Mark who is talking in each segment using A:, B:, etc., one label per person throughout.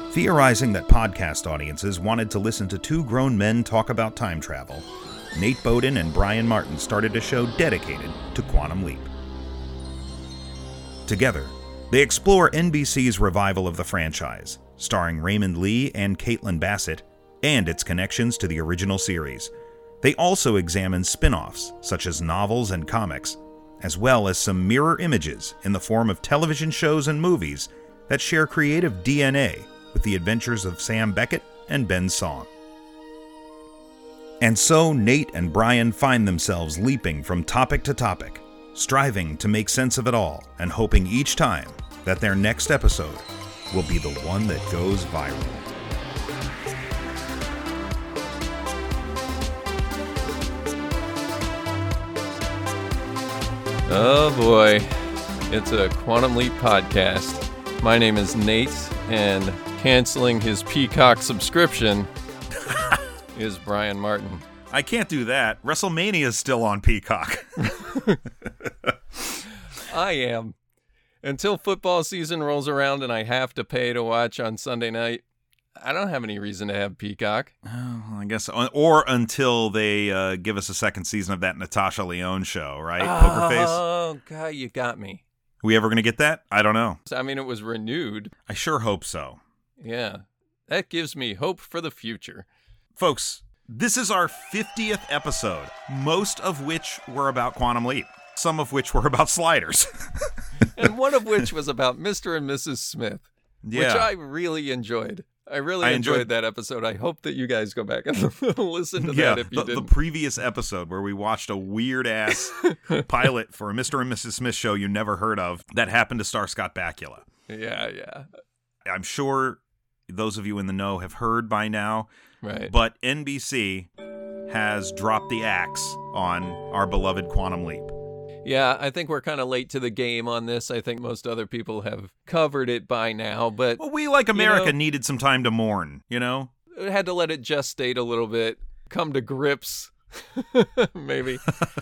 A: Theorizing that podcast audiences wanted to listen to two grown men talk about time travel, Nate Bowden and Brian Martin started a show dedicated to Quantum Leap. Together, they explore NBC's revival of the franchise, starring Raymond Lee and Caitlin Bassett, and its connections to the original series. They also examine spin-offs, such as novels and comics, as well as some mirror images in the form of television shows and movies that share creative DNA with the adventures of Sam Beckett and Ben Song. And so Nate and Brian find themselves leaping from topic to topic, striving to make sense of it all and hoping each time that their next episode will be the one that goes viral.
B: Oh boy, it's a Quantum Leap podcast. My name is Nate, and canceling his Peacock subscription is Brian Martin.
A: I can't do that. WrestleMania is still on Peacock.
B: I am. Until football season rolls around and I have to pay to watch on Sunday night, I don't have any reason to have Peacock.
A: Oh, I guess, or until they give us a second season of that Natasha Lyonne show, right? Poker Face.
B: Oh, God, you got me.
A: We ever going to get that? I don't know.
B: I mean, it was renewed.
A: I sure hope so.
B: Yeah, that gives me hope for the future.
A: Folks, this is our 50th episode, most of which were about Quantum Leap, some of which were about sliders.
B: And one of which was about Mr. and Mrs. Smith, which I really enjoyed. I really enjoyed that episode. I hope that you guys go back and listen to that if you didn't.
A: The previous episode where we watched a weird-ass pilot for a Mr. and Mrs. Smith show you never heard of that happened to star Scott Bakula.
B: Yeah.
A: I'm sure those of you in the know have heard by now,
B: right?
A: But NBC has dropped the axe on our beloved Quantum Leap.
B: Yeah, I think we're kind of late to the game on this. I think most other people have covered it by now, but...
A: Well, we, like America, needed some time to mourn, you know?
B: Had to let it gestate a little bit, come to grips, maybe.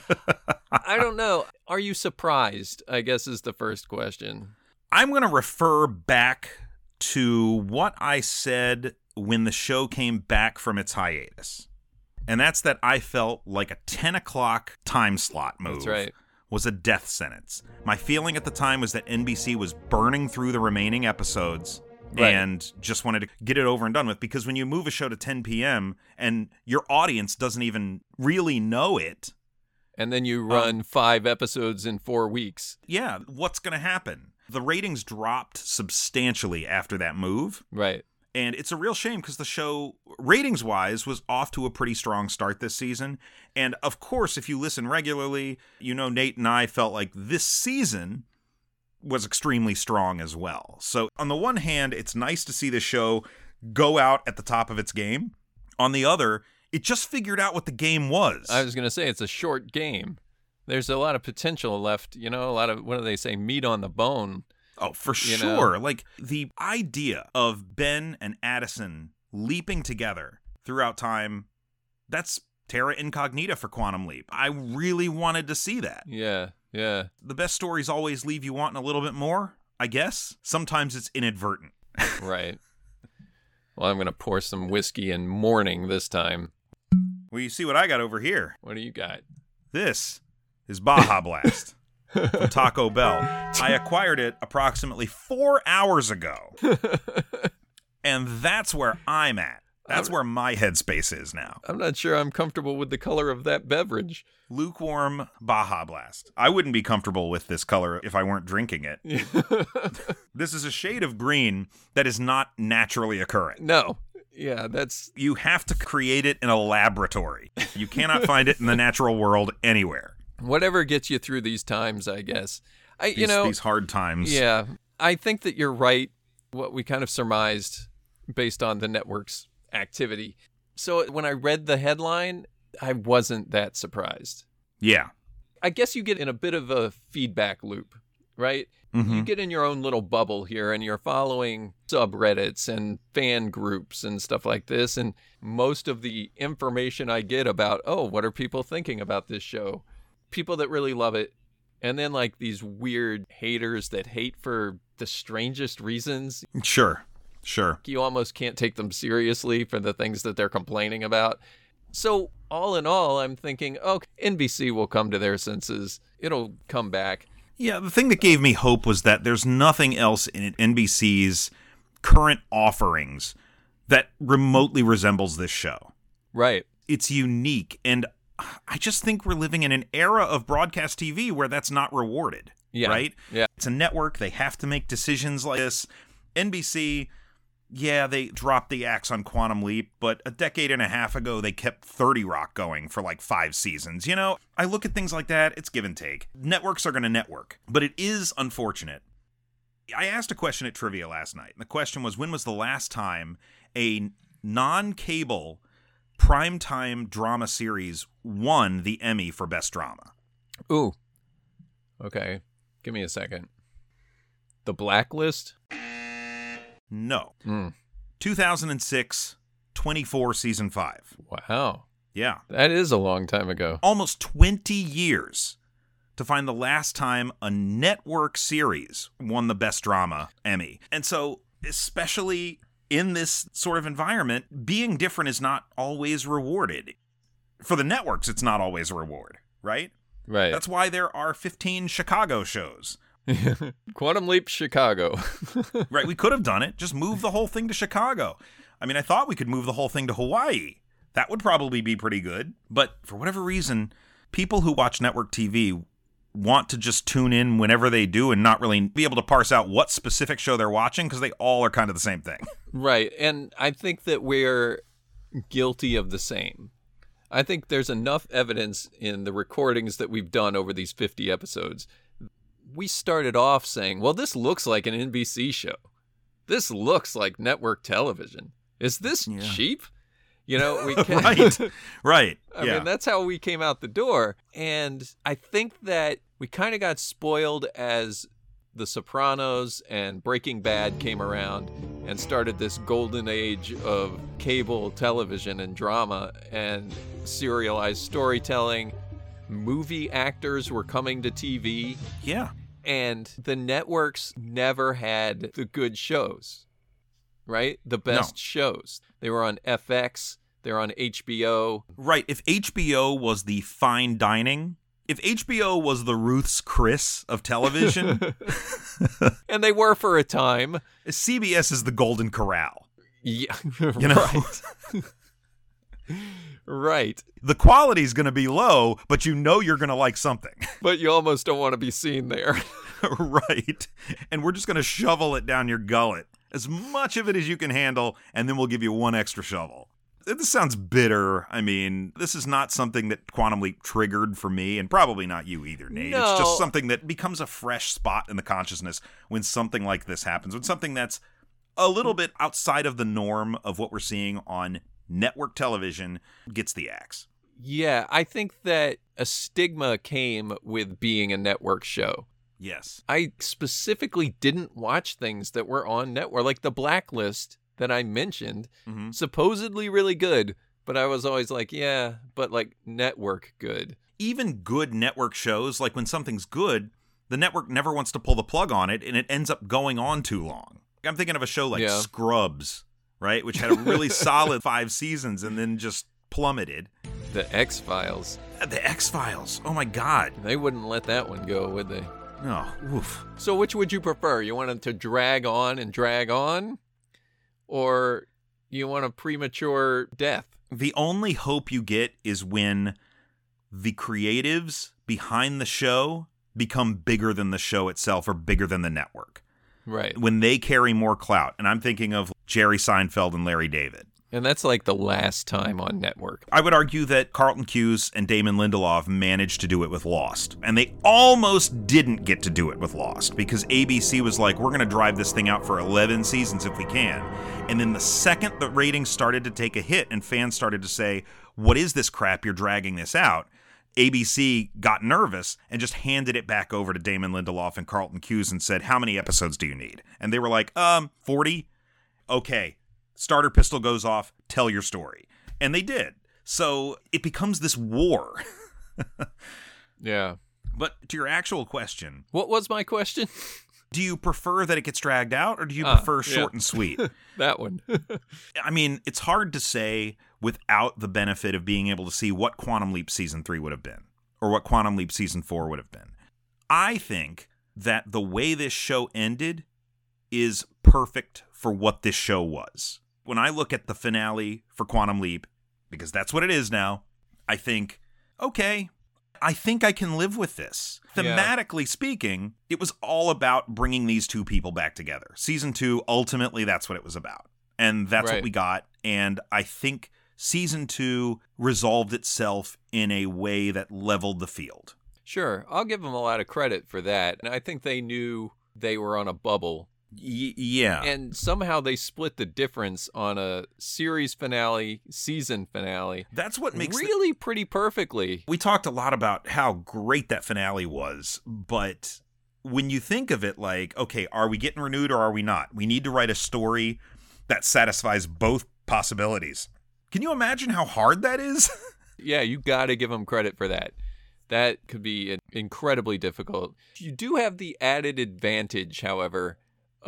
B: I don't know. Are you surprised, I guess is the first question.
A: I'm going to refer back to what I said when the show came back from its hiatus. And that's that I felt like a 10 o'clock time slot move.
B: That's right.
A: Was a death sentence. My feeling at the time was that NBC was burning through the remaining episodes and just wanted to get it over and done with, because when you move a show to 10 p.m. and your audience doesn't even really know it.
B: And then you run 5 episodes in 4 weeks.
A: Yeah, what's going to happen? The ratings dropped substantially after that move.
B: Right.
A: And it's a real shame because the show, ratings-wise, was off to a pretty strong start this season. And, of course, if you listen regularly, you know Nate and I felt like this season was extremely strong as well. So, on the one hand, it's nice to see the show go out at the top of its game. On the other, it just figured out what the game was.
B: I was going to say, it's a short game. There's a lot of potential left, a lot of, what do they say, meat on the bone.
A: Oh, for sure. Like, the idea of Ben and Addison leaping together throughout time, that's terra incognita for Quantum Leap. I really wanted to see that.
B: Yeah.
A: The best stories always leave you wanting a little bit more, I guess. Sometimes it's inadvertent.
B: Right. Well, I'm going to pour some whiskey in morning this time.
A: Well, you see what I got over here.
B: What do you got?
A: This is Baja Blast. From Taco Bell. I acquired it approximately 4 hours ago. And that's where I'm at. That's where my headspace is now.
B: I'm not sure I'm comfortable with the color of that beverage.
A: Lukewarm Baja Blast. I wouldn't be comfortable with this color if I weren't drinking it. This is a shade of green that is not naturally occurring.
B: No. Yeah, that's...
A: You have to create it in a laboratory. You cannot find it in the natural world anywhere.
B: Whatever gets you through these times, I guess.
A: These hard times.
B: Yeah. I think that you're right, what we kind of surmised based on the network's activity. So when I read the headline, I wasn't that surprised.
A: Yeah.
B: I guess you get in a bit of a feedback loop, right? Mm-hmm. You get in your own little bubble here and you're following subreddits and fan groups and stuff like this. And most of the information I get about, what are people thinking about this show? People that really love it, and then like these weird haters that hate for the strangest reasons.
A: Sure. Sure.
B: You almost can't take them seriously for the things that they're complaining about. So all in all, I'm thinking, okay, NBC will come to their senses. It'll come back.
A: Yeah, the thing that gave me hope was that there's nothing else in NBC's current offerings that remotely resembles this show.
B: Right.
A: It's unique, and I just think we're living in an era of broadcast TV where that's not rewarded, right?
B: Yeah.
A: It's a network. They have to make decisions like this. NBC, yeah, they dropped the axe on Quantum Leap, but a decade and a half ago, they kept 30 Rock going for like 5 seasons. You know, I look at things like that, it's give and take. Networks are going to network, but it is unfortunate. I asked a question at Trivia last night, and the question was, when was the last time a non-cable primetime drama series won the Emmy for Best Drama?
B: Ooh. Okay. Give me a second. The Blacklist?
A: No. 2006, 24, season 5.
B: Wow.
A: Yeah.
B: That is a long time ago.
A: Almost 20 years to find the last time a network series won the Best Drama Emmy. And so, especially in this sort of environment, being different is not always rewarded. For the networks, it's not always a reward, right?
B: Right.
A: That's why there are 15 Chicago shows.
B: Quantum Leap Chicago.
A: Right, we could have done it. Just move the whole thing to Chicago. I mean, I thought we could move the whole thing to Hawaii. That would probably be pretty good. But for whatever reason, people who watch network TV want to just tune in whenever they do and not really be able to parse out what specific show they're watching because they all are kind of the same thing.
B: Right. And I think that we're guilty of the same. I think there's enough evidence in the recordings that we've done over these 50 episodes. We started off saying, well, this looks like an NBC show. This looks like network television. Is this cheap? You know, we can
A: Right.
B: I mean, that's how we came out the door. And I think that we kind of got spoiled as The Sopranos and Breaking Bad came around and started this golden age of cable television and drama and serialized storytelling. Movie actors were coming to TV.
A: Yeah.
B: And the networks never had the good shows, right? The best shows. They were on FX. They're on HBO.
A: Right. If HBO was the fine dining, if HBO was the Ruth's Chris of television.
B: And they were for a time.
A: CBS is the Golden Corral.
B: Yeah.
A: You know?
B: Right. Right.
A: The quality's going to be low, but you know you're going to like something.
B: But you almost don't want to be seen there.
A: Right. And we're just going to shovel it down your gullet. As much of it as you can handle, and then we'll give you one extra shovel. This sounds bitter. I mean, this is not something that Quantum Leap triggered for me, and probably not you either, Nate.
B: No.
A: It's just something that becomes a fresh spot in the consciousness when something like this happens, when something that's a little bit outside of the norm of what we're seeing on network television gets the axe.
B: Yeah, I think that a stigma came with being a network show.
A: Yes.
B: I specifically didn't watch things that were on network, like The Blacklist that I mentioned, supposedly really good, but I was always like, yeah, but like network good.
A: Even good network shows, like when something's good, the network never wants to pull the plug on it, and it ends up going on too long. I'm thinking of a show like Scrubs, right, which had a really solid 5 seasons and then just plummeted.
B: The X-Files.
A: The X-Files. Oh, my God.
B: They wouldn't let that one go, would they?
A: No. Oof.
B: So which would you prefer? You want it to drag on? Or you want a premature death?
A: The only hope you get is when the creatives behind the show become bigger than the show itself or bigger than the network.
B: Right.
A: When they carry more clout. And I'm thinking of Jerry Seinfeld and Larry David.
B: And that's like the last time on network.
A: I would argue that Carlton Cuse and Damon Lindelof managed to do it with Lost. And they almost didn't get to do it with Lost because ABC was like, we're going to drive this thing out for 11 seasons if we can. And then the second the ratings started to take a hit and fans started to say, what is this crap? You're dragging this out. ABC got nervous and just handed it back over to Damon Lindelof and Carlton Cuse and said, how many episodes do you need? And they were like, 40? Okay. Starter pistol goes off, tell your story. And they did. So it becomes this war.
B: Yeah.
A: But to your actual question.
B: What was my question?
A: Do you prefer that it gets dragged out, or do you prefer short and sweet?
B: That one.
A: I mean, it's hard to say without the benefit of being able to see what Quantum Leap Season 3 would have been, or what Quantum Leap Season 4 would have been. I think that the way this show ended is perfect for what this show was. When I look at the finale for Quantum Leap, because that's what it is now, I think, okay, I think I can live with this. Thematically speaking, it was all about bringing these two people back together. Season 2, ultimately, that's what it was about. And that's what we got. And I think Season 2 resolved itself in a way that leveled the field.
B: Sure. I'll give them a lot of credit for that. And I think they knew they were on a bubble.
A: Yeah.
B: And somehow they split the difference on a series finale, season finale.
A: That's what makes
B: really pretty perfectly.
A: We talked a lot about how great that finale was, but when you think of it like, okay, are we getting renewed or are we not? We need to write a story that satisfies both possibilities. Can you imagine how hard that is?
B: Yeah, you got to give them credit for that. That could be incredibly difficult. You do have the added advantage, however,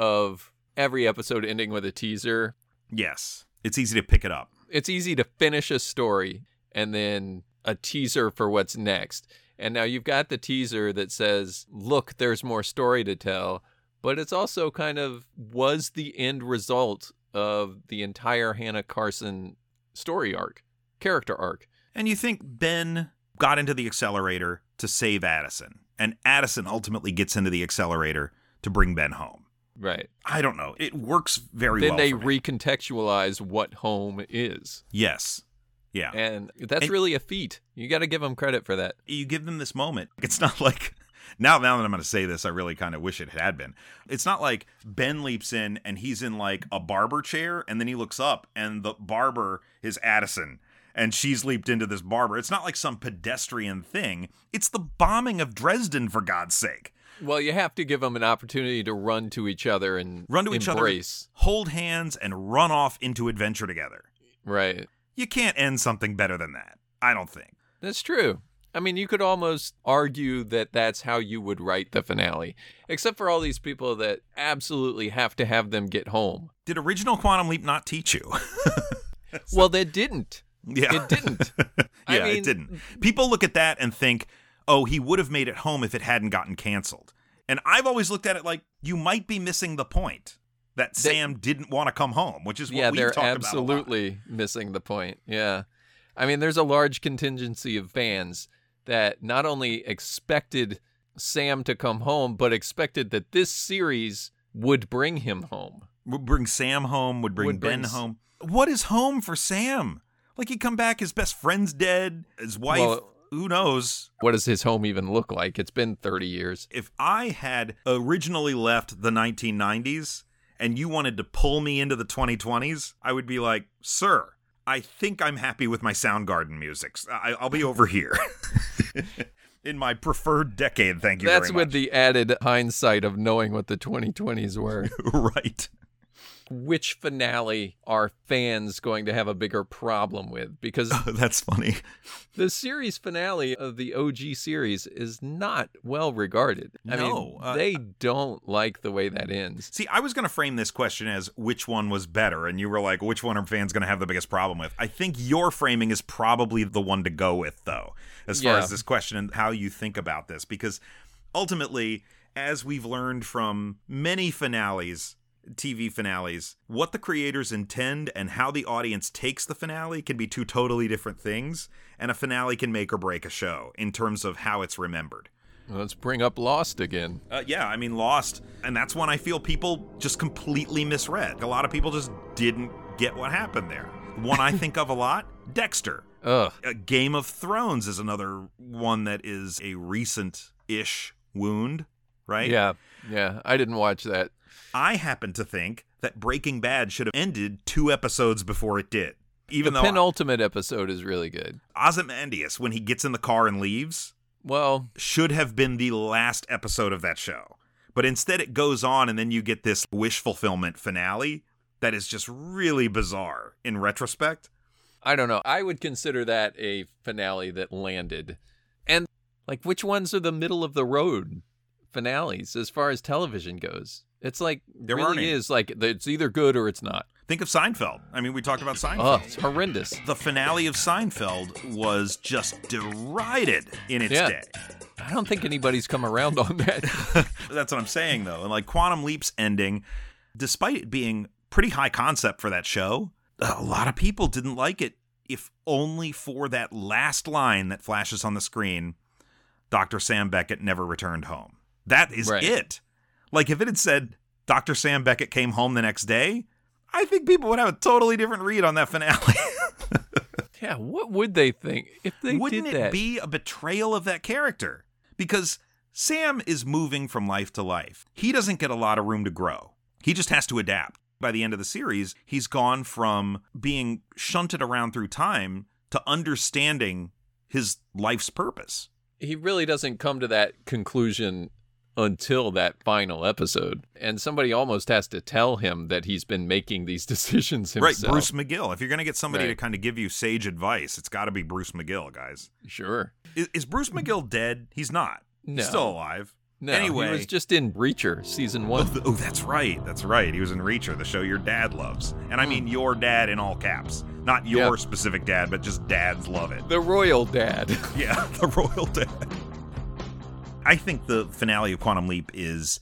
B: of every episode ending with a teaser.
A: Yes. It's easy to pick it up.
B: It's easy to finish a story and then a teaser for what's next. And now you've got the teaser that says, look, there's more story to tell. But it's also kind of was the end result of the entire Hannah Carson story arc, character arc.
A: And you think Ben got into the accelerator to save Addison, and Addison ultimately gets into the accelerator to bring Ben home.
B: Right.
A: I don't know. It works very
B: well.
A: Then
B: they recontextualize what home is.
A: Yes. Yeah.
B: And that's really a feat. You got to give them credit for that.
A: You give them this moment. It's not like, now that I'm going to say this, I really kind of wish it had been. It's not like Ben leaps in and he's in like a barber chair and then he looks up and the barber is Addison and she's leaped into this barber. It's not like some pedestrian thing. It's the bombing of Dresden, for God's sake.
B: Well, you have to give them an opportunity to run to each other and embrace.
A: Hold hands, and run off into adventure together.
B: Right.
A: You can't end something better than that, I don't think.
B: That's true. I mean, you could almost argue that that's how you would write the finale, except for all these people that absolutely have to have them get home.
A: Did original Quantum Leap not teach you?
B: Well, they didn't.
A: Yeah.
B: It didn't.
A: Yeah, it didn't. People look at that and think, oh, he would have made it home if it hadn't gotten canceled. And I've always looked at it like, you might be missing the point that Sam didn't want to come home, which is what we've talked about a lot.
B: Yeah, they're absolutely missing the point. Yeah. I mean, there's a large contingency of fans that not only expected Sam to come home, but expected that this series would bring him home.
A: Would bring Sam home, would bring Ben home. What is home for Sam? Like, he'd come back, his best friend's dead, his wife... Who knows?
B: What does his home even look like? It's been 30 years.
A: If I had originally left the 1990s and you wanted to pull me into the 2020s, I would be like, sir, I think I'm happy with my Soundgarden music. I'll be over here. In my preferred decade, thank you very much.
B: That's with the added hindsight of knowing what the 2020s were.
A: Right.
B: Which finale are fans going to have a bigger problem with? Because
A: that's funny.
B: The series finale of the OG series is not well regarded. I mean, they don't like the way that ends.
A: See, I was going to frame this question as which one was better, and you were like, which one are fans going to have the biggest problem with? I think your framing is probably the one to go with, though, as far as this question and how you think about this, because ultimately, as we've learned from many finales, TV finales, what the creators intend and how the audience takes the finale can be two totally different things, and a finale can make or break a show in terms of how it's remembered.
B: Let's bring up Lost again.
A: Yeah, I mean, Lost, and that's one I feel people just completely misread. A lot of people just didn't get what happened there. One I think of a lot, Dexter. Game of Thrones is another one that is a recent-ish wound, right?
B: Yeah, I didn't watch that.
A: I happen to think that Breaking Bad should have ended 2 episodes before it did. Even
B: the penultimate episode is really good.
A: Ozymandias, when he gets in the car and leaves, should have been the last episode of that show. But instead it goes on and then you get this wish fulfillment finale that is just really bizarre in retrospect.
B: I don't know. I would consider that a finale that landed. And, like, which ones are the middle of the road finales as far as television goes. It's like,
A: There
B: is like, it's either good or it's not.
A: Think of Seinfeld. I mean, we talked about Seinfeld.
B: Oh, it's horrendous.
A: The finale of Seinfeld was just derided in its day.
B: I don't think anybody's come around on that.
A: That's what I'm saying, though. And like Quantum Leap's ending, despite it being pretty high concept for that show, a lot of people didn't like it, if only for that last line that flashes on the screen, Dr. Sam Beckett never returned home. That is it. Like, if it had said Dr. Sam Beckett came home the next day, I think people would have a totally different read on that finale.
B: Yeah, what would they think if they
A: Wouldn't
B: did that?
A: it be a betrayal of that character? Because Sam is moving from life to life. He doesn't get a lot of room to grow. He just has to adapt. By the end of the series, he's gone from being shunted around through time to understanding his life's purpose.
B: He really doesn't come to that conclusion until that final episode. And somebody almost has to tell him that he's been making these decisions himself.
A: Right, Bruce McGill. If you're going to get somebody to kind of give you sage advice, it's got to be Bruce McGill, guys.
B: Sure.
A: Is Bruce McGill dead? He's not.
B: No.
A: He's still alive.
B: No,
A: anyway,
B: he was just in Reacher, season 1.
A: Oh, that's right. That's right. He was in Reacher, the show your dad loves. And I mean your dad in all caps. Not your specific dad, but just dads love it.
B: The royal dad.
A: Yeah, the royal dad. I think the finale of Quantum Leap is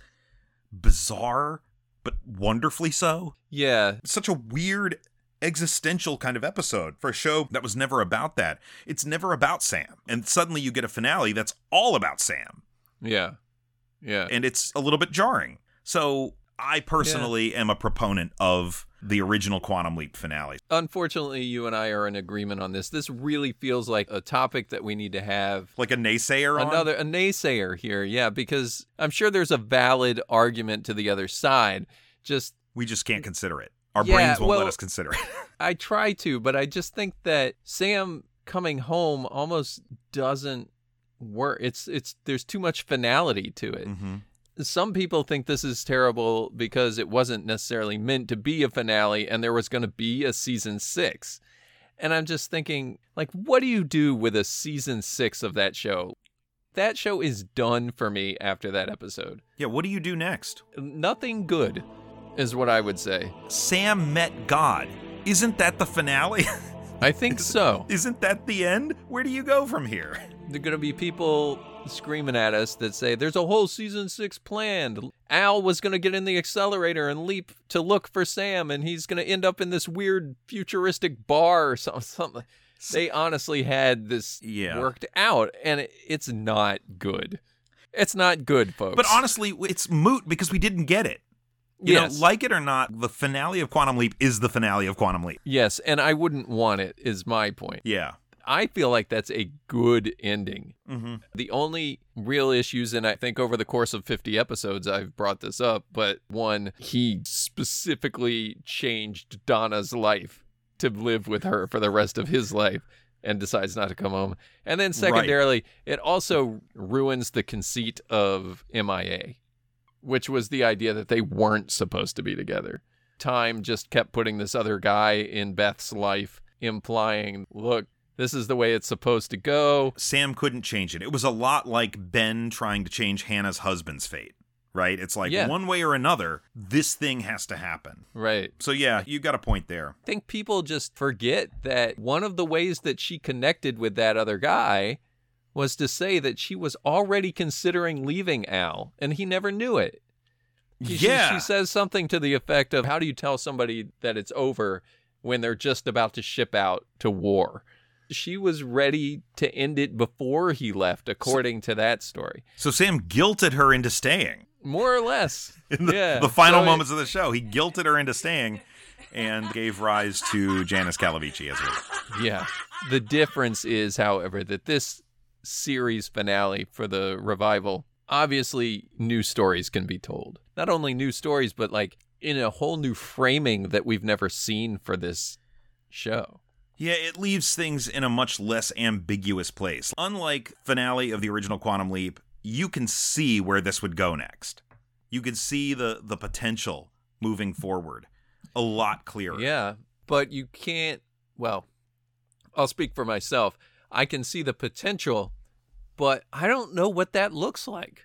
A: bizarre, but wonderfully so.
B: Yeah.
A: Such a weird existential kind of episode for a show that was never about that. It's never about Sam. And suddenly you get a finale that's all about Sam.
B: Yeah. Yeah.
A: And it's a little bit jarring. So I personally am a proponent of the original Quantum Leap finale.
B: Unfortunately, you and I are in agreement on this. This really feels like a topic that we need to have.
A: Like a naysayer on?
B: A naysayer here, yeah, because I'm sure there's a valid argument to the other side.
A: We just can't consider it. Our brains won't let us consider it.
B: I try to, but I just think that Sam coming home almost doesn't work. There's too much finality to it. Mm-hmm. Some people think this is terrible because it wasn't necessarily meant to be a finale and there was going to be a season 6. And I'm just thinking, like, what do you do with a season 6 of that show? That show is done for me after that episode.
A: Yeah, what do you do next?
B: Nothing good is what I would say.
A: Sam met God. Isn't that the finale?
B: I think so.
A: Isn't that the end? Where do you go from here?
B: There are going to be people screaming at us that say there's a whole season 6 planned. Al was going to get in the accelerator and leap to look for Sam, and he's going to end up in this weird futuristic bar or something. They honestly had this worked out, and it's not good. It's not good, folks.
A: But honestly, it's moot because we didn't get it. You know, like it or not, the finale of Quantum Leap is the finale of Quantum Leap.
B: Yes, and I wouldn't want it, is my point.
A: Yeah.
B: I feel like that's a good ending.
A: Mm-hmm.
B: The only real issues, and I think over the course of 50 episodes I've brought this up, but one, he specifically changed Donna's life to live with her for the rest of his life and decides not to come home. And then secondarily, it also ruins the conceit of MIA, which was the idea that they weren't supposed to be together. Time just kept putting this other guy in Beth's life, implying, look, this is the way it's supposed to go.
A: Sam couldn't change it. It was a lot like Ben trying to change Hannah's husband's fate, right? It's like one way or another, this thing has to happen.
B: Right.
A: So yeah, you got a point there.
B: I think people just forget that one of the ways that she connected with that other guy was to say that she was already considering leaving Al, and he never knew it. She says something to the effect of, how do you tell somebody that it's over when they're just about to ship out to war? She was ready to end it before he left, according to that story.
A: So Sam guilted her into staying.
B: More or less.
A: In the final moments of the show, he guilted her into staying and gave rise to Janice Calavici as well.
B: Yeah. The difference is, however, that this series finale for the revival, obviously new stories can be told. Not only new stories, but like in a whole new framing that we've never seen for this show.
A: Yeah, it leaves things in a much less ambiguous place. Unlike finale of the original Quantum Leap, you can see where this would go next. You can see the potential moving forward a lot clearer.
B: Yeah, but you can't, well, I'll speak for myself. I can see the potential, but I don't know what that looks like.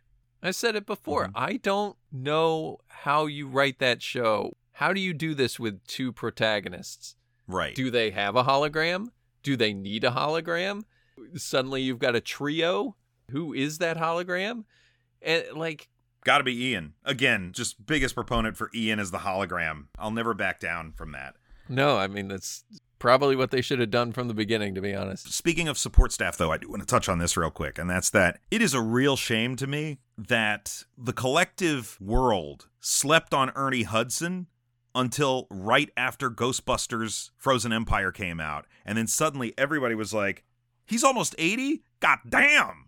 B: I said it before. I don't know how you write that show. How do you do this with two protagonists?
A: Right.
B: Do they have a hologram? Do they need a hologram? Suddenly you've got a trio. Who is that hologram? And
A: Gotta be Ian. Again, just biggest proponent for Ian as the hologram. I'll never back down from that.
B: no, I mean, that's probably what they should have done from the beginning, to be honest.
A: Speaking of support staff, though, I do want to touch on this real quick, and that's that it is a real shame to me that the collective world slept on Ernie Hudson until right after Ghostbusters Frozen Empire came out, and then suddenly everybody was like, he's almost 80? God damn!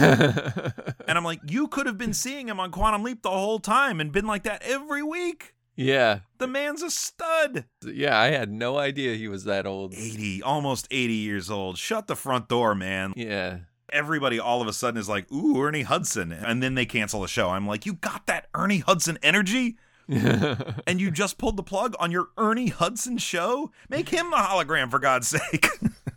A: And I'm like, you could have been seeing him on Quantum Leap the whole time and been like that every week.
B: Yeah.
A: The man's a stud.
B: Yeah, I had no idea he was that old.
A: 80, almost 80 years old. Shut the front door, man.
B: Yeah.
A: Everybody all of a sudden is like, ooh, Ernie Hudson. And then they cancel the show. I'm like, you got that Ernie Hudson energy? And you just pulled the plug on your Ernie Hudson show? Make him the hologram, for God's sake.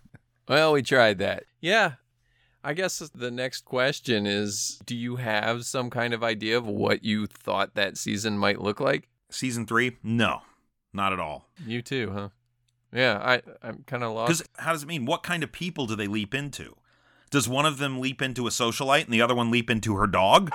B: Well, we tried that. Yeah. I guess the next question is, do you have some kind of idea of what you thought that season might look like?
A: Season 3? No, not at all.
B: You too, huh? Yeah, I'm kind of lost.
A: Because how does it mean? What kind of people do they leap into? Does one of them leap into a socialite and the other one leap into her dog?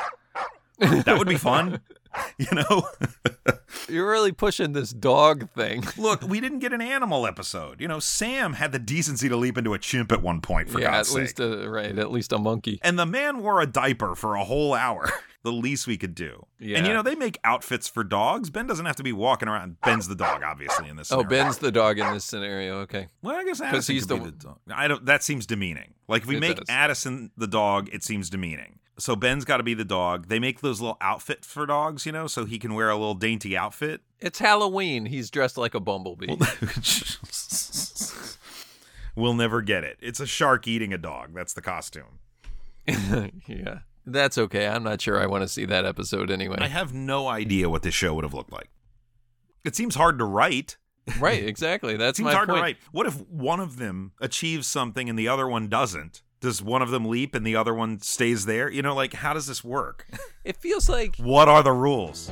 A: That would be fun. You know?
B: You're really pushing this dog thing.
A: Look, we didn't get an animal episode. You know, Sam had the decency to leap into a chimp at one point, for God's sake.
B: At least a monkey.
A: And the man wore a diaper for a whole hour. The least we could do.
B: Yeah.
A: And, you know, they make outfits for dogs. Ben doesn't have to be walking around. Ben's the dog, obviously, in this scenario.
B: Oh, Ben's the dog in this scenario. Okay.
A: Well, I guess Addison
B: he's
A: could be the dog. That seems demeaning. Like, if we make
B: does.
A: Addison the dog, it seems demeaning. So Ben's got to be the dog. They make those little outfits for dogs, you know, so he can wear a little dainty outfit.
B: It's Halloween. He's dressed like a bumblebee.
A: We'll never get it. It's a shark eating a dog. That's the costume.
B: Yeah. That's okay. I'm not sure I want to see that episode anyway.
A: I have no idea what this show would have looked like. It seems hard to write.
B: Right, exactly. That's
A: Seems
B: my
A: hard
B: point.
A: to write. What if one of them achieves something and the other one doesn't? Does one of them leap and the other one stays there? You know, like, how does this work?
B: It feels like...
A: What are the rules?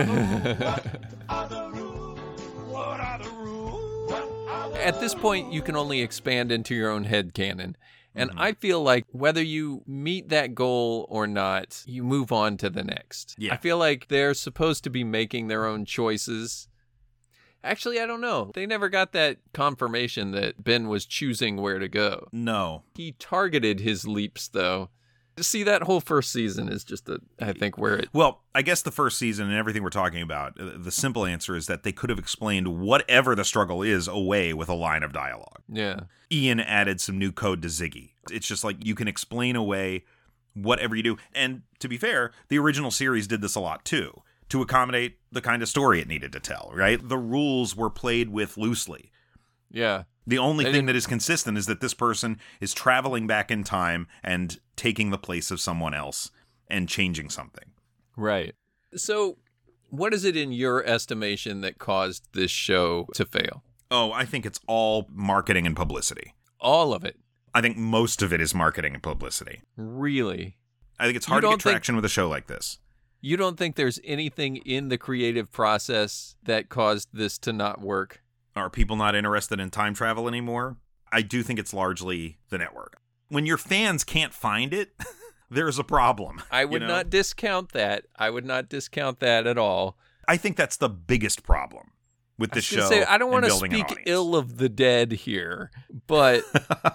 B: At this point, you can only expand into your own headcanon. And I feel like whether you meet that goal or not, you move on to the next.
A: Yeah.
B: I feel like they're supposed to be making their own choices. Actually, I don't know. They never got that confirmation that Ben was choosing where to go.
A: No.
B: He targeted his leaps, though. See, that whole first season is just, I think, where it...
A: Well, I guess the first season and everything we're talking about, the simple answer is that they could have explained whatever the struggle is away with a line of dialogue.
B: Yeah.
A: Ian added some new code to Ziggy. It's just like you can explain away whatever you do. And to be fair, the original series did this a lot too, to accommodate the kind of story it needed to tell, right? The rules were played with loosely.
B: Yeah.
A: The only thing that is consistent is that this person is traveling back in time and taking the place of someone else and changing something.
B: Right. So what is it in your estimation that caused this show to fail?
A: Oh, I think it's all marketing and publicity.
B: All of it.
A: I think most of it is marketing and publicity.
B: Really?
A: I think it's hard to get traction with a show like this.
B: You don't think there's anything in the creative process that caused this to not work?
A: Are people not interested in time travel anymore? I do think it's largely the network. When your fans can't find it, there's a problem.
B: I would not discount that. I would not discount that at all.
A: I think that's the biggest problem with this show.
B: I don't want to speak ill of the dead here, but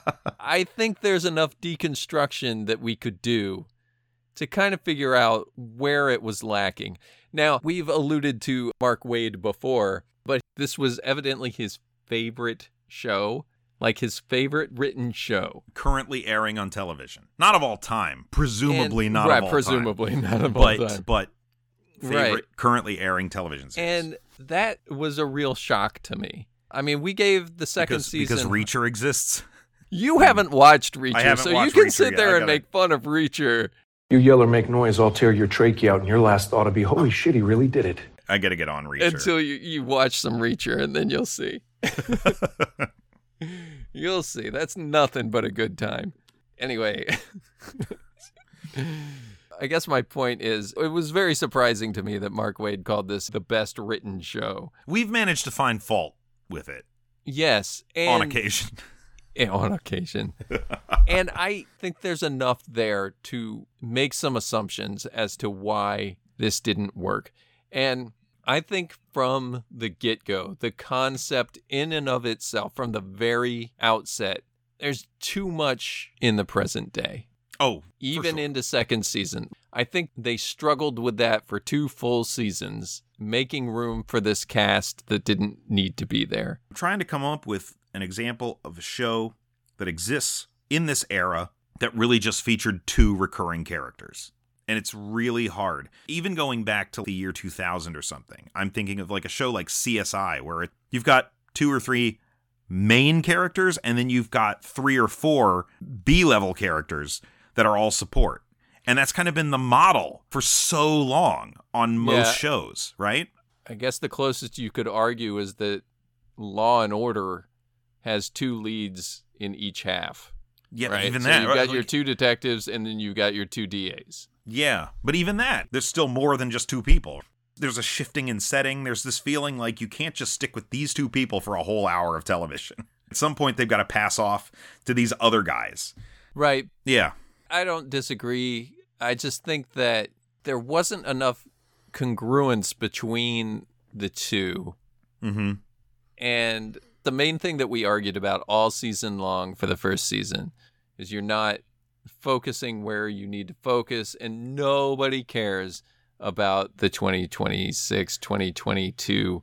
B: I think there's enough deconstruction that we could do to kind of figure out where it was lacking. Now, we've alluded to Mark Waid before, but this was evidently his favorite show, like his favorite written show.
A: Currently airing on television. Not of all time. Presumably not of all
B: presumably time. Not of all time.
A: But favorite currently airing television series.
B: And that was a real shock to me. I mean, we gave the second season...
A: Because Reacher exists?
B: You haven't watched Reacher,
A: I haven't
B: so
A: watched
B: you can
A: Reacher
B: sit
A: yet.
B: there and make fun of Reacher.
C: You yell or make noise, I'll tear your trachea out, and your last thought will be, holy shit, he really did it.
A: I gotta get on Reacher.
B: Until you watch some Reacher, and then you'll see. You'll see. That's nothing but a good time. Anyway, I guess my point is, it was very surprising to me that Mark Waid called this the best written show.
A: We've managed to find fault with it.
B: Yes.
A: On occasion.
B: On occasion. And I think there's enough there to make some assumptions as to why this didn't work. And I think from the get-go, the concept in and of itself, from the very outset, there's too much in the present day.
A: Oh,
B: even into second season. I think they struggled with that for 2 full seasons, making room for this cast that didn't need to be there.
A: I'm trying to come up with an example of a show that exists in this era that really just featured 2 recurring characters. And it's really hard. Even going back to the year 2000 or something, I'm thinking of like a show like CSI, where you've got 2 or 3 main characters, and then you've got 3 or 4 B-level characters that are all support. And that's kind of been the model for so long on most shows, right?
B: I guess the closest you could argue is that Law and Order has 2 leads in each half.
A: Yeah,
B: right?
A: even
B: so
A: that.
B: You've got your 2 detectives, and then you've got your 2 DAs.
A: Yeah, but even that, there's still more than just 2 people. There's a shifting in setting. There's this feeling like you can't just stick with these 2 people for a whole hour of television. At some point, they've got to pass off to these other guys.
B: Right.
A: Yeah.
B: I don't disagree. I just think that there wasn't enough congruence between the 2.
A: Mm-hmm.
B: And the main thing that we argued about all season long for the first season is you're not focusing where you need to focus, and nobody cares about the 2026, 2022,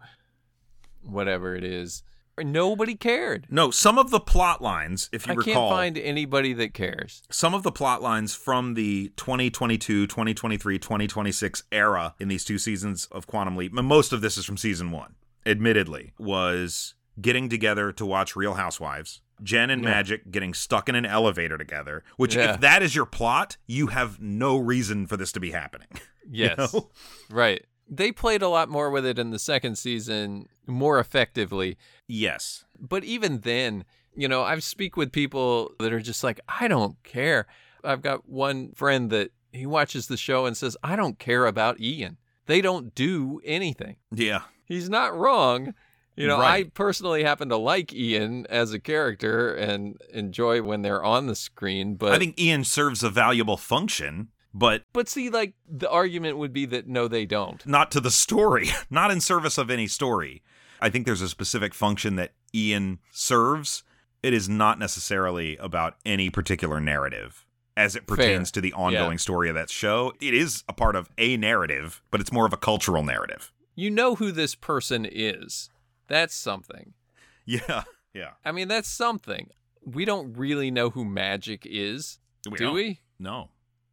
B: whatever it is. Nobody cared.
A: No, some of the plot lines, if you recall... I
B: can't find anybody that cares.
A: Some of the plot lines from the 2022, 2023, 2026 era in these 2 seasons of Quantum Leap, most of this is from season 1, admittedly, was getting together to watch Real Housewives, Jen and Magic getting stuck in an elevator together, which if that is your plot, you have no reason for this to be happening.
B: Yes.
A: You know?
B: Right. They played a lot more with it in the second season, more effectively.
A: Yes.
B: But even then, I speak with people that are just like, I don't care. I've got one friend that he watches the show and says, I don't care about Ian. They don't do anything.
A: Yeah.
B: He's not wrong.
A: Right.
B: I personally happen to like Ian as a character and enjoy when they're on the screen. But
A: I think Ian serves a valuable function. But
B: see, like, the argument would be that no, they don't.
A: Not to the story, not in service of any story. I think there's a specific function that Ian serves. It is not necessarily about any particular narrative as it pertains to the ongoing story of that show. It is a part of a narrative, but it's more of a cultural narrative.
B: You know who this person is. That's something.
A: Yeah.
B: I mean, that's something. We don't really know who Magic is, do we?
A: No.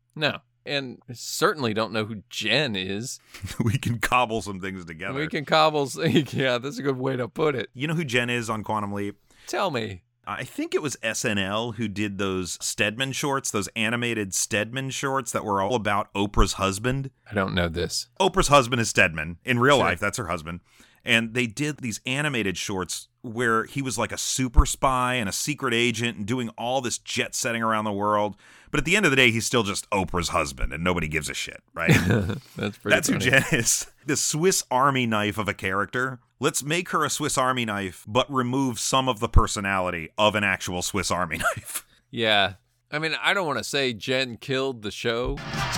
B: And certainly don't know who Jen is.
A: We can cobble some things together.
B: Yeah, that's a good way to put it.
A: You know who Jen is on Quantum Leap?
B: Tell me.
A: I think it was SNL who did those Stedman shorts, those animated Stedman shorts that were all about Oprah's husband.
B: I don't know this.
A: Oprah's husband is Stedman. In real life, that's her husband. And they did these animated shorts where he was like a super spy and a secret agent and doing all this jet setting around the world. But at the end of the day, he's still just Oprah's husband and nobody gives a shit, right?
B: That's
A: funny. Who Jen is. The Swiss Army knife of a character. Let's make her a Swiss Army knife, but remove some of the personality of an actual Swiss Army knife.
B: Yeah. I mean, I don't want to say Jen killed the show.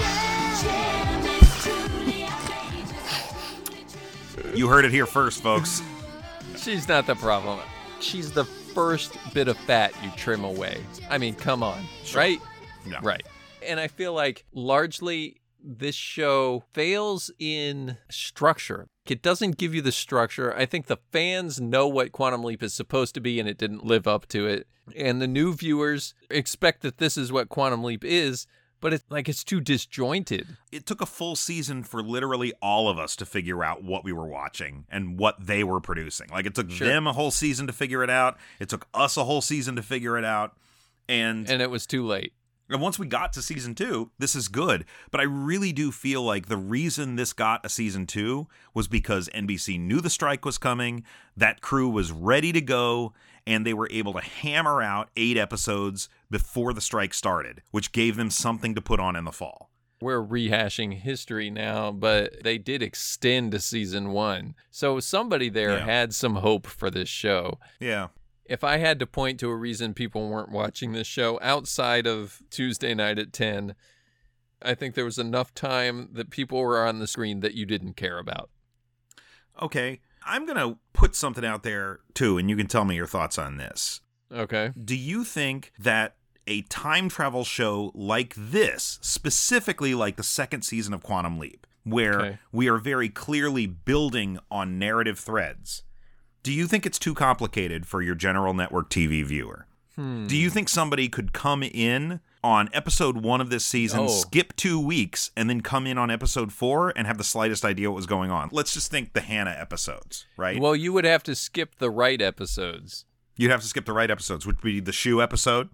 A: You heard it here first, folks.
B: She's not the problem. She's the first bit of fat you trim away. I mean, come on, right?
A: No.
B: Right. And I feel like largely this show fails in structure. It doesn't give you the structure. I think the fans know what Quantum Leap is supposed to be, and it didn't live up to it. And the new viewers expect that this is what Quantum Leap is, but it's too disjointed.
A: It took a full season for literally all of us to figure out what we were watching and what they were producing. Like, it took them a whole season to figure it out. It took us a whole season to figure it out. And
B: it was too late.
A: And once we got to season 2, this is good. But I really do feel like the reason this got a season 2 was because NBC knew the strike was coming, that crew was ready to go, and they were able to hammer out 8 episodes before the strike started, which gave them something to put on in the fall.
B: We're rehashing history now, but they did extend to season 1. So somebody there had some hope for this show.
A: Yeah.
B: If I had to point to a reason people weren't watching this show outside of Tuesday night at 10, I think there was enough time that people were on the screen that you didn't care about.
A: Okay. I'm going to put something out there, too, and you can tell me your thoughts on this.
B: Okay.
A: Do you think that a time travel show like this, specifically like the second season of Quantum Leap, where we are very clearly building on narrative threads, do you think it's too complicated for your general network TV viewer? Do you think somebody could come in on episode 1 of this season, skip 2 weeks, and then come in on episode 4 and have the slightest idea what was going on? Let's just think the Hannah episodes, right?
B: Well, you would have to skip the right episodes.
A: You'd have to skip the right episodes, which would be the shoe episode.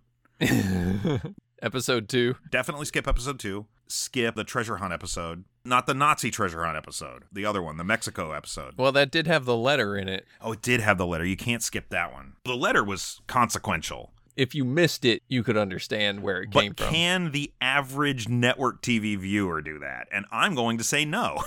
B: Episode 2.
A: Definitely skip episode 2. Skip the treasure hunt episode. Not the Nazi treasure hunt episode. The other one, the Mexico episode.
B: Well, that did have the letter in it.
A: Oh, it did have the letter. You can't skip that one. The letter was consequential.
B: If you missed it, you could understand where it came from.
A: But can the average network TV viewer do that? And I'm going to say no.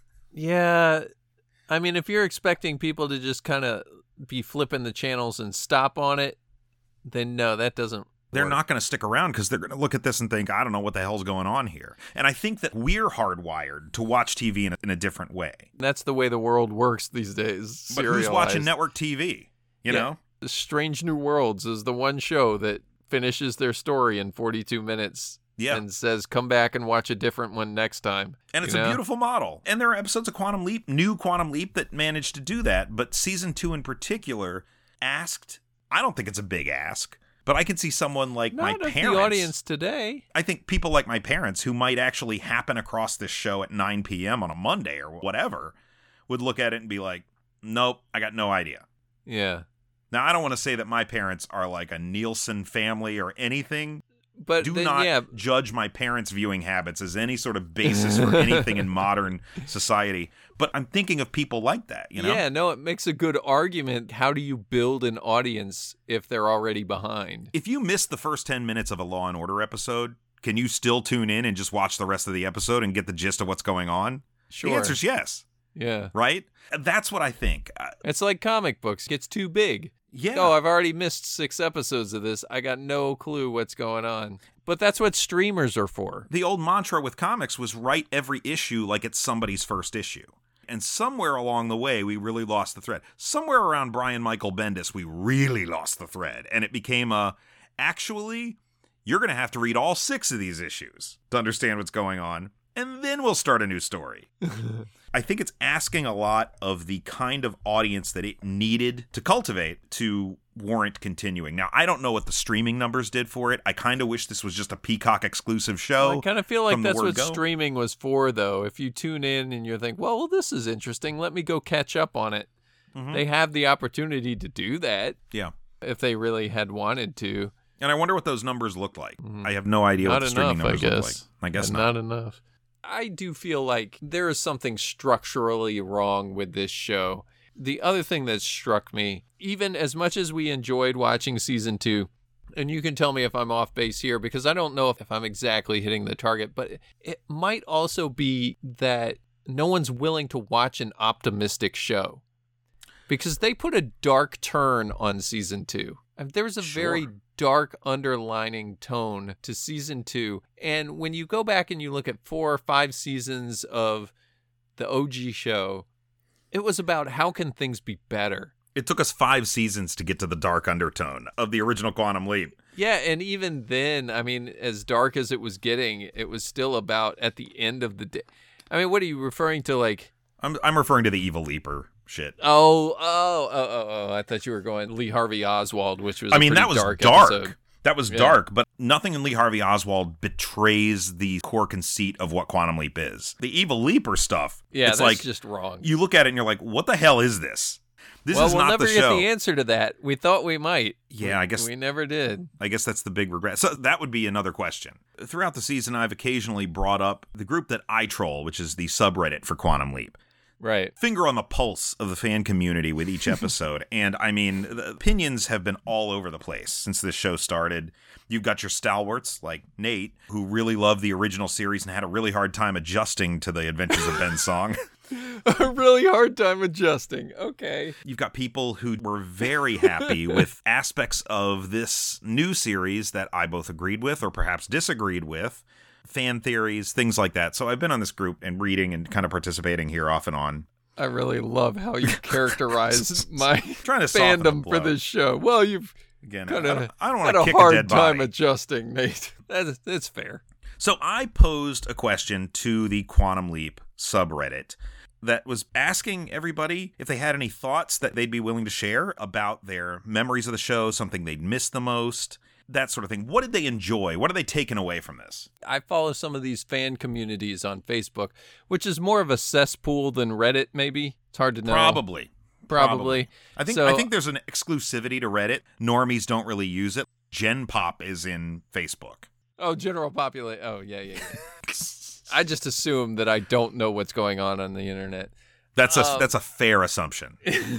B: Yeah. I mean, if you're expecting people to just kind of be flipping the channels and stop on it, then no, that doesn't
A: They're
B: work.
A: not going to stick around because they're going to look at this and think, I don't know what the hell's going on here. And I think that we're hardwired to watch TV in a different way.
B: That's the way the world works these days.
A: But who's watching network TV? You know?
B: Strange New Worlds is the one show that finishes their story in 42 minutes and says, come back and watch a different one next time.
A: And it's a beautiful model. And there are episodes of Quantum Leap, new Quantum Leap, that managed to do that. But season 2 in particular asked, I don't think it's a big ask, but I can see someone like my parents.
B: The audience today.
A: I think people like my parents who might actually happen across this show at 9 p.m. on a Monday or whatever would look at it and be like, nope, I got no idea.
B: Yeah.
A: Now, I don't want to say that my parents are like a Nielsen family or anything.
B: But
A: do not judge my parents' viewing habits as any sort of basis for anything in modern society. But I'm thinking of people like that, you know?
B: Yeah, no, it makes a good argument. How do you build an audience if they're already behind?
A: If you missed the first 10 minutes of a Law & Order episode, can you still tune in and just watch the rest of the episode and get the gist of what's going on?
B: Sure.
A: The answer's yes.
B: Yeah.
A: Right? That's what I think.
B: It's like comic books. It gets too big.
A: Yeah.
B: Oh, I've already missed 6 episodes of this. I got no clue what's going on. But that's what streamers are for.
A: The old mantra with comics was write every issue like it's somebody's first issue. And somewhere along the way, we really lost the thread. Somewhere around Brian Michael Bendis, we really lost the thread. And it became actually, you're going to have to read all 6 of these issues to understand what's going on. And then we'll start a new story. I think it's asking a lot of the kind of audience that it needed to cultivate to warrant continuing. Now, I don't know what the streaming numbers did for it. I kind of wish this was just a Peacock exclusive show.
B: Well, I kind of feel like that's what streaming was for, though. If you tune in and you think, well, this is interesting, let me go catch up on it. Mm-hmm. They have the opportunity to do that.
A: Yeah.
B: If they really had wanted to.
A: And I wonder what those numbers look like. Mm-hmm. I have no idea what the streaming numbers look like. I guess not.
B: Not enough. I do feel like there is something structurally wrong with this show. The other thing that struck me, even as much as we enjoyed watching season 2, and you can tell me if I'm off base here because I don't know if I'm exactly hitting the target, but it might also be that no one's willing to watch an optimistic show because they put a dark turn on season 2. There was a very dark underlining tone to season 2. And when you go back and you look at 4 or 5 seasons of the OG show, it was about how can things be better.
A: It took us 5 seasons to get to the dark undertone of the original Quantum Leap.
B: Yeah, and even then, I mean, as dark as it was getting, it was still about at the end of the day. I mean, what are you referring to, like?
A: I'm referring to the Evil Leaper shit.
B: Oh! I thought you were going Lee Harvey Oswald, which was
A: that was
B: dark.
A: Episode. That was dark, but nothing in Lee Harvey Oswald betrays the core conceit of what Quantum Leap is. The Evil Leaper stuff,
B: it's like just wrong.
A: You look at it and you're like, what the hell is this? This is not the show.
B: We'll never get the answer to that. We thought we might.
A: Yeah, I guess.
B: We never did.
A: I guess that's the big regret. So that would be another question. Throughout the season, I've occasionally brought up the group that I troll, which is the subreddit for Quantum Leap.
B: Right.
A: finger on the pulse of the fan community with each episode. And I mean, the opinions have been all over the place since this show started. You've got your stalwarts like Nate, who really loved the original series and had a really hard time adjusting to the Adventures of Ben Song.
B: A really hard time adjusting. Okay.
A: You've got people who were very happy with aspects of this new series that I both agreed with or perhaps disagreed with. Fan theories, things like that. So I've been on this group and reading and kind of participating here off and on.
B: I really love how you characterize my
A: Trying to soften the
B: fandom for
A: blow.
B: this show. Well, you've
A: Again,
B: kind of
A: I don't
B: had
A: want to
B: a
A: kick a
B: hard
A: dead
B: time
A: body.
B: adjusting, Nate. That's fair.
A: So I posed a question to the Quantum Leap subreddit that was asking everybody if they had any thoughts that they'd be willing to share about their memories of the show, something they'd missed the most, that sort of thing. What did they enjoy? What are they taking away from this?
B: I follow some of these fan communities on Facebook, which is more of a cesspool than Reddit, maybe. It's hard to know.
A: Probably.
B: I
A: think there's an exclusivity to Reddit. Normies don't really use it. Gen Pop is in Facebook.
B: Oh, general population. Oh, yeah. I just assume that I don't know what's going on the internet.
A: That's a fair assumption.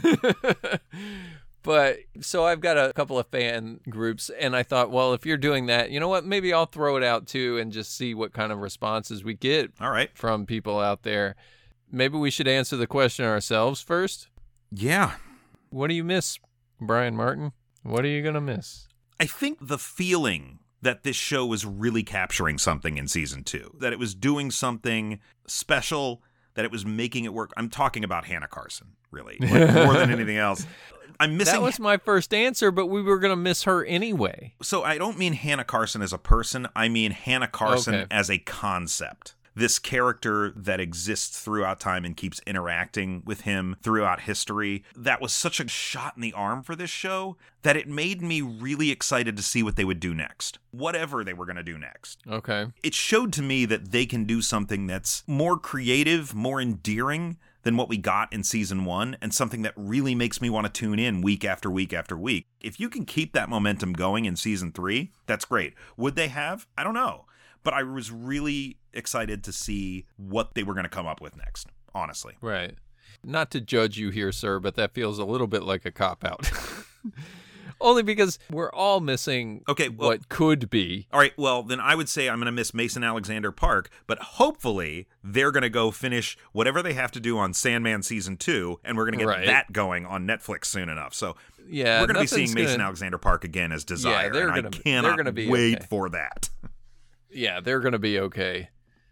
B: But so I've got a couple of fan groups, and I thought, well, if you're doing that, you know what? Maybe I'll throw it out too and just see what kind of responses we get
A: All right.
B: from people out there. Maybe we should answer the question ourselves first.
A: Yeah.
B: What do you miss, Brian Martin? What are you going to miss?
A: I think the feeling that this show was really capturing something in season 2, that it was doing something special, that it was making it work. I'm talking about Hannah Carson, really, like, more than anything else. I'm missing.
B: That was my first answer, but we were going to miss her anyway.
A: So I don't mean Hannah Carson as a person. I mean Hannah Carson
B: Okay.
A: as a concept. This character that exists throughout time and keeps interacting with him throughout history. That was such a shot in the arm for this show that it made me really excited to see what they would do next. Whatever they were going to do next.
B: Okay.
A: It showed to me that they can do something that's more creative, more endearing than what we got in season 1, and something that really makes me want to tune in week after week after week. If you can keep that momentum going in season 3, that's great. Would they have? I don't know. But I was really excited to see what they were going to come up with next, honestly.
B: Right. Not to judge you here, sir, but that feels a little bit like a cop-out. Only because we're all missing what could be.
A: All right, well, then I would say I'm going to miss Mason Alexander Park, but hopefully they're going to go finish whatever they have to do on Sandman Season 2, and we're going to get that going on Netflix soon enough. So
B: yeah,
A: we're going to be seeing Mason Alexander Park again as Desire, and I cannot wait for that.
B: Yeah, they're going to be okay.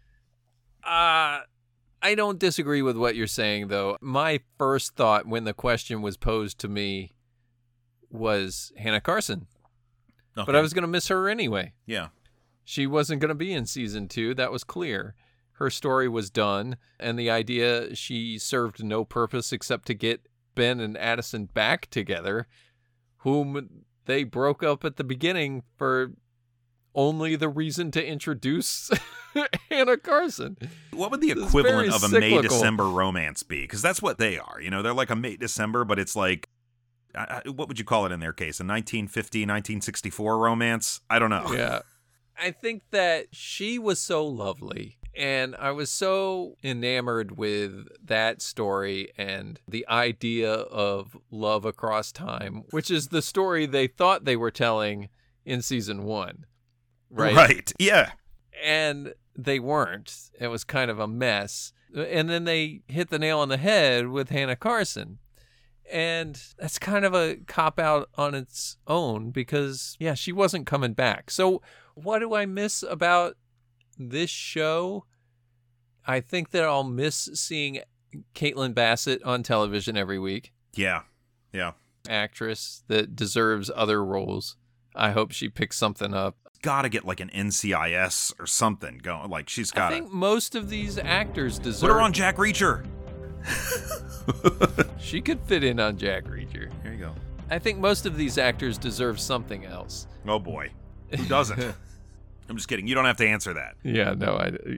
B: I don't disagree with what you're saying, though. My first thought when the question was posed to me was Hannah Carson.
A: Okay.
B: But I was going to miss her anyway.
A: Yeah.
B: She wasn't going to be in season 2. That was clear. Her story was done, and the idea she served no purpose except to get Ben and Addison back together, whom they broke up at the beginning for only the reason to introduce Hannah Carson.
A: What would the equivalent of a May-December romance be? Because that's what they are. You know, they're like a May-December, but it's like, what would you call it in their case? A 1950, 1964 romance? I don't know.
B: Yeah. I think that she was so lovely, and I was so enamored with that story and the idea of love across time, which is the story they thought they were telling in season 1. Right?
A: Yeah.
B: And they weren't. It was kind of a mess. And then they hit the nail on the head with Hannah Carson. And that's kind of a cop-out on its own because, yeah, she wasn't coming back. So what do I miss about this show? I think that I'll miss seeing Caitlin Bassett on television every week.
A: Yeah.
B: Actress that deserves other roles. I hope she picks something up.
A: Got to get like an NCIS or something going. Like she's got to.
B: I think most of these actors deserve.
A: Put her on Jack Reacher.
B: She could fit in on Jack Reacher.
A: There you go.
B: I think most of these actors deserve something else.
A: Oh boy, who doesn't? I'm just kidding. You don't have to answer that.
B: Yeah, no,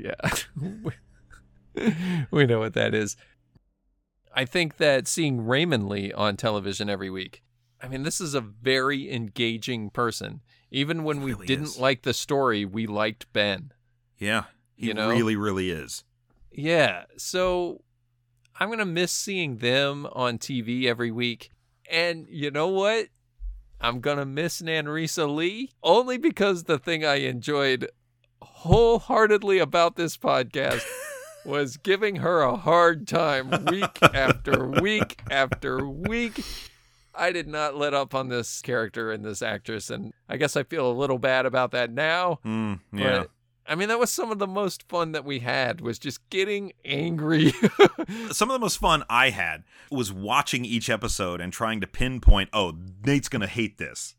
B: we know what that is. I think that seeing Raymond Lee on television every week. I mean, this is a very engaging person. Even when we
A: really
B: didn't like the story, we liked Ben.
A: Yeah, he
B: You know?
A: really, really is.
B: Yeah, so I'm going to miss seeing them on TV every week. And you know what? I'm going to miss Nanrisa Lee only because the thing I enjoyed wholeheartedly about this podcast was giving her a hard time week after week after week. I did not let up on this character and this actress, and I guess I feel a little bad about that now.
A: Yeah.
B: But, I mean, that was some of the most fun that we had, was just getting angry.
A: Some of the most fun I had was watching each episode and trying to pinpoint, oh, Nate's going to hate this.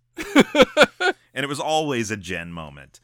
A: And it was always a Jen moment.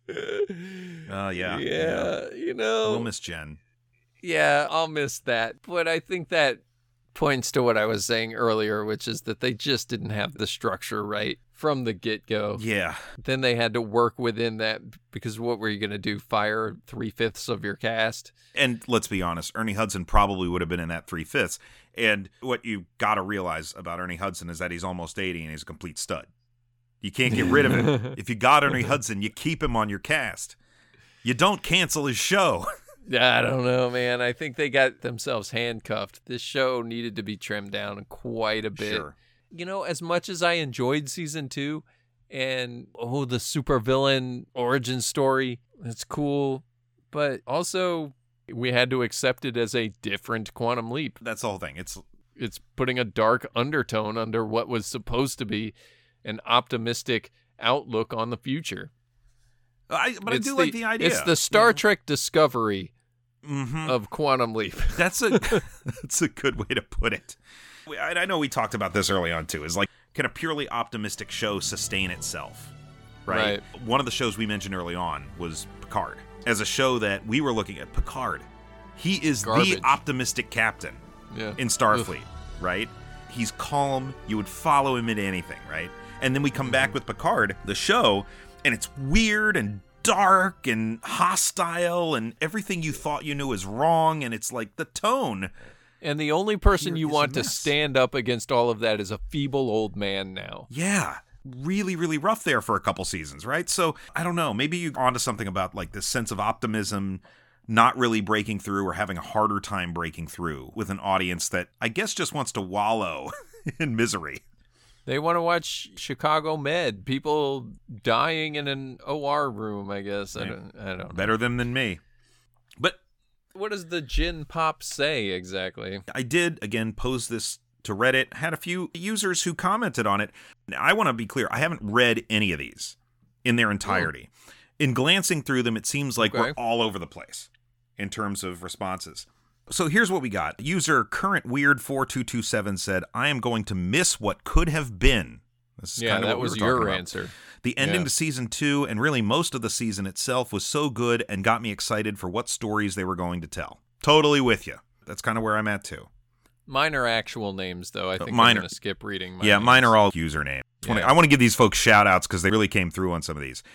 A: Yeah,
B: you know.
A: We'll miss Jen.
B: Yeah, I'll miss that. But I think that points to what I was saying earlier, which is that they just didn't have the structure right from the get-go.
A: Yeah.
B: Then they had to work within that, because what were you going to do, fire 3/5 of your cast?
A: And let's be honest, Ernie Hudson probably would have been in that 3/5. And what you got to realize about Ernie Hudson is that he's almost 80 and he's a complete stud. You can't get rid of him. If you got Ernie Hudson, you keep him on your cast. You don't cancel his show.
B: I don't know, man. I think they got themselves handcuffed. This show needed to be trimmed down quite a bit.
A: Sure.
B: You know, as much as I enjoyed season 2 and, the supervillain origin story, it's cool. But also, we had to accept it as a different Quantum Leap.
A: That's the whole thing.
B: It's putting a dark undertone under what was supposed to be an optimistic outlook on the future.
A: I do like the idea.
B: It's the Star Trek Discovery of Quantum Leap.
A: That's a good way to put it. I know we talked about this early on too. Is like, can a purely optimistic show sustain itself? Right. One of the shows we mentioned early on was Picard. As a show that we were looking at, Picard, he is the optimistic captain in Starfleet. Right. He's calm. You would follow him into anything. Right. And then we come back with Picard, the show, and it's weird and dark and hostile and everything you thought you knew is wrong, and it's like the tone.
B: And the only person you want to stand up against all of that is a feeble old man now.
A: Yeah. Really, really rough there for a couple seasons, right? So, I don't know. Maybe you're onto something about like this sense of optimism not really breaking through or having a harder time breaking through with an audience that I guess just wants to wallow in misery.
B: They want to watch Chicago Med, people dying in an OR room, I guess. I don't know.
A: Better them than me. But
B: what does the Gin Pop say exactly?
A: I did, again, pose this to Reddit. Had a few users who commented on it. Now, I want to be clear. I haven't read any of these in their entirety. In glancing through them, it seems like we're all over the place in terms of responses. So here's what we got. User CurrentWeird4227 said, I am going to miss what could have been. This is kind of
B: that
A: what
B: was
A: we were talking
B: your
A: about.
B: answer.
A: The ending to season 2 and really most of the season itself was so good and got me excited for what stories they were going to tell. Totally with you. That's kind of where I'm at too.
B: Mine are actual names, though. I think I'm going to skip reading mine.
A: Yeah, mine are all username. Yeah. I want to give these folks shout outs because they really came through on some of these.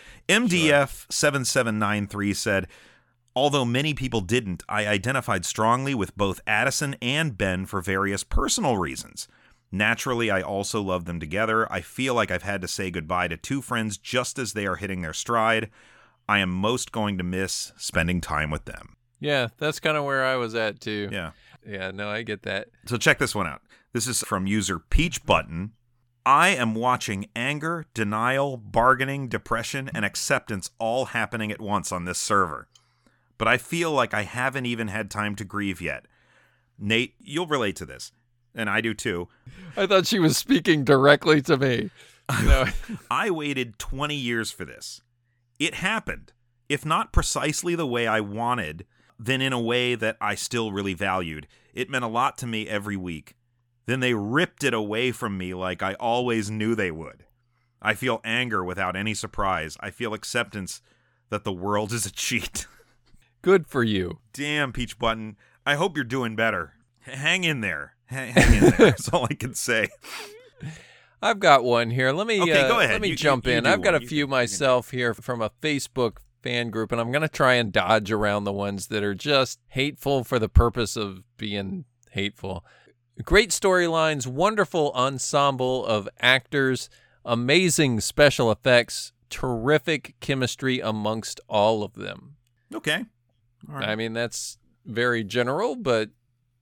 A: MDF7793 said, although many people didn't, I identified strongly with both Addison and Ben for various personal reasons. Naturally, I also love them together. I feel like I've had to say goodbye to two friends just as they are hitting their stride. I am most going to miss spending time with them.
B: Yeah, that's kind of where I was at, too.
A: Yeah.
B: Yeah, no, I get that.
A: So check this one out. This is from user Peach Button. I am watching anger, denial, bargaining, depression, and acceptance all happening at once on this server. But I feel like I haven't even had time to grieve yet. Nate, you'll relate to this. And I do too.
B: I thought she was speaking directly to me. No.
A: I waited 20 years for this. It happened. If not precisely the way I wanted, then in a way that I still really valued. It meant a lot to me every week. Then they ripped it away from me like I always knew they would. I feel anger without any surprise. I feel acceptance that the world is a cheat.
B: Good for you.
A: Damn, Peach Button. I hope you're doing better. Hang in there. Hang in there. That's all I can say.
B: I've got one here. Let me
A: go ahead.
B: Let me jump in. I've got a few myself here from a Facebook fan group, and I'm going to try and dodge around the ones that are just hateful for the purpose of being hateful. Great storylines, wonderful ensemble of actors, amazing special effects, terrific chemistry amongst all of them.
A: Okay.
B: All right. I mean, that's very general, but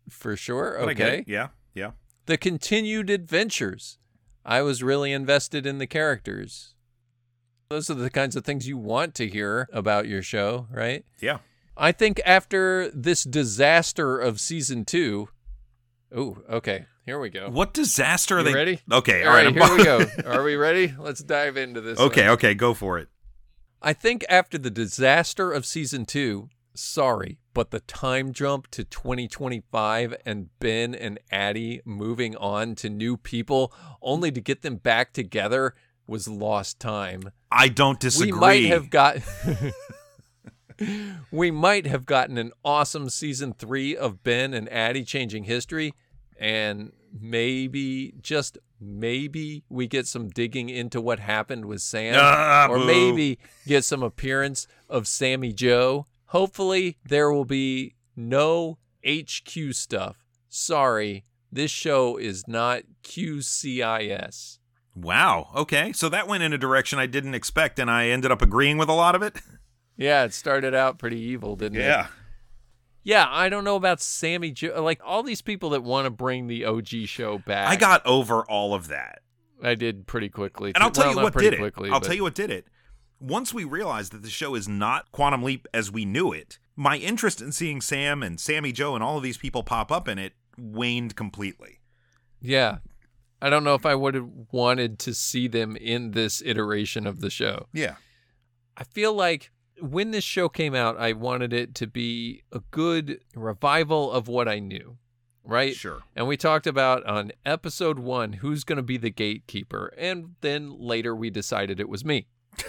B: for sure.
A: But I get
B: Okay.
A: it. Yeah, yeah.
B: The continued adventures. I was really invested in the characters. Those are the kinds of things you want to hear about your show, right?
A: Yeah.
B: I think after this disaster of season 2. Oh, okay. Here we go.
A: What disaster are
B: You
A: they?
B: ready?
A: Okay,
B: All right, here we go. Are we ready? Let's dive into this.
A: Okay,
B: one.
A: okay, go for it.
B: I think after the disaster of season 2, sorry, but the time jump to 2025 and Ben and Addie moving on to new people only to get them back together was lost time.
A: I don't disagree.
B: We might have gotten an awesome season 3 of Ben and Addie changing history, and maybe, just maybe, we get some digging into what happened with Sam, or
A: boo.
B: maybe get some appearance of Sammy Joe. Hopefully, there will be no HQ stuff. Sorry, this show is not QCIS.
A: Wow. Okay, so that went in a direction I didn't expect, and I ended up agreeing with a lot of it.
B: Yeah, it started out pretty evil, didn't it? Yeah, I don't know about Sammy Joe. Like, all these people that want to bring the OG show back.
A: I got over all of that.
B: I did pretty quickly.
A: And I'll tell you what did it.
B: Quickly,
A: I'll tell you what did it. Once we realized that the show is not Quantum Leap as we knew it, my interest in seeing Sam and Sammy Joe and all of these people pop up in it waned completely.
B: Yeah. I don't know if I would have wanted to see them in this iteration of the show.
A: Yeah.
B: I feel like when this show came out, I wanted it to be a good revival of what I knew, right?
A: Sure.
B: And we talked about on episode 1 who's going to be the gatekeeper, and then later we decided it was me.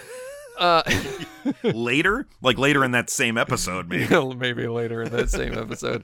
A: Later? Like later in that same episode, maybe.
B: Maybe later in that same episode.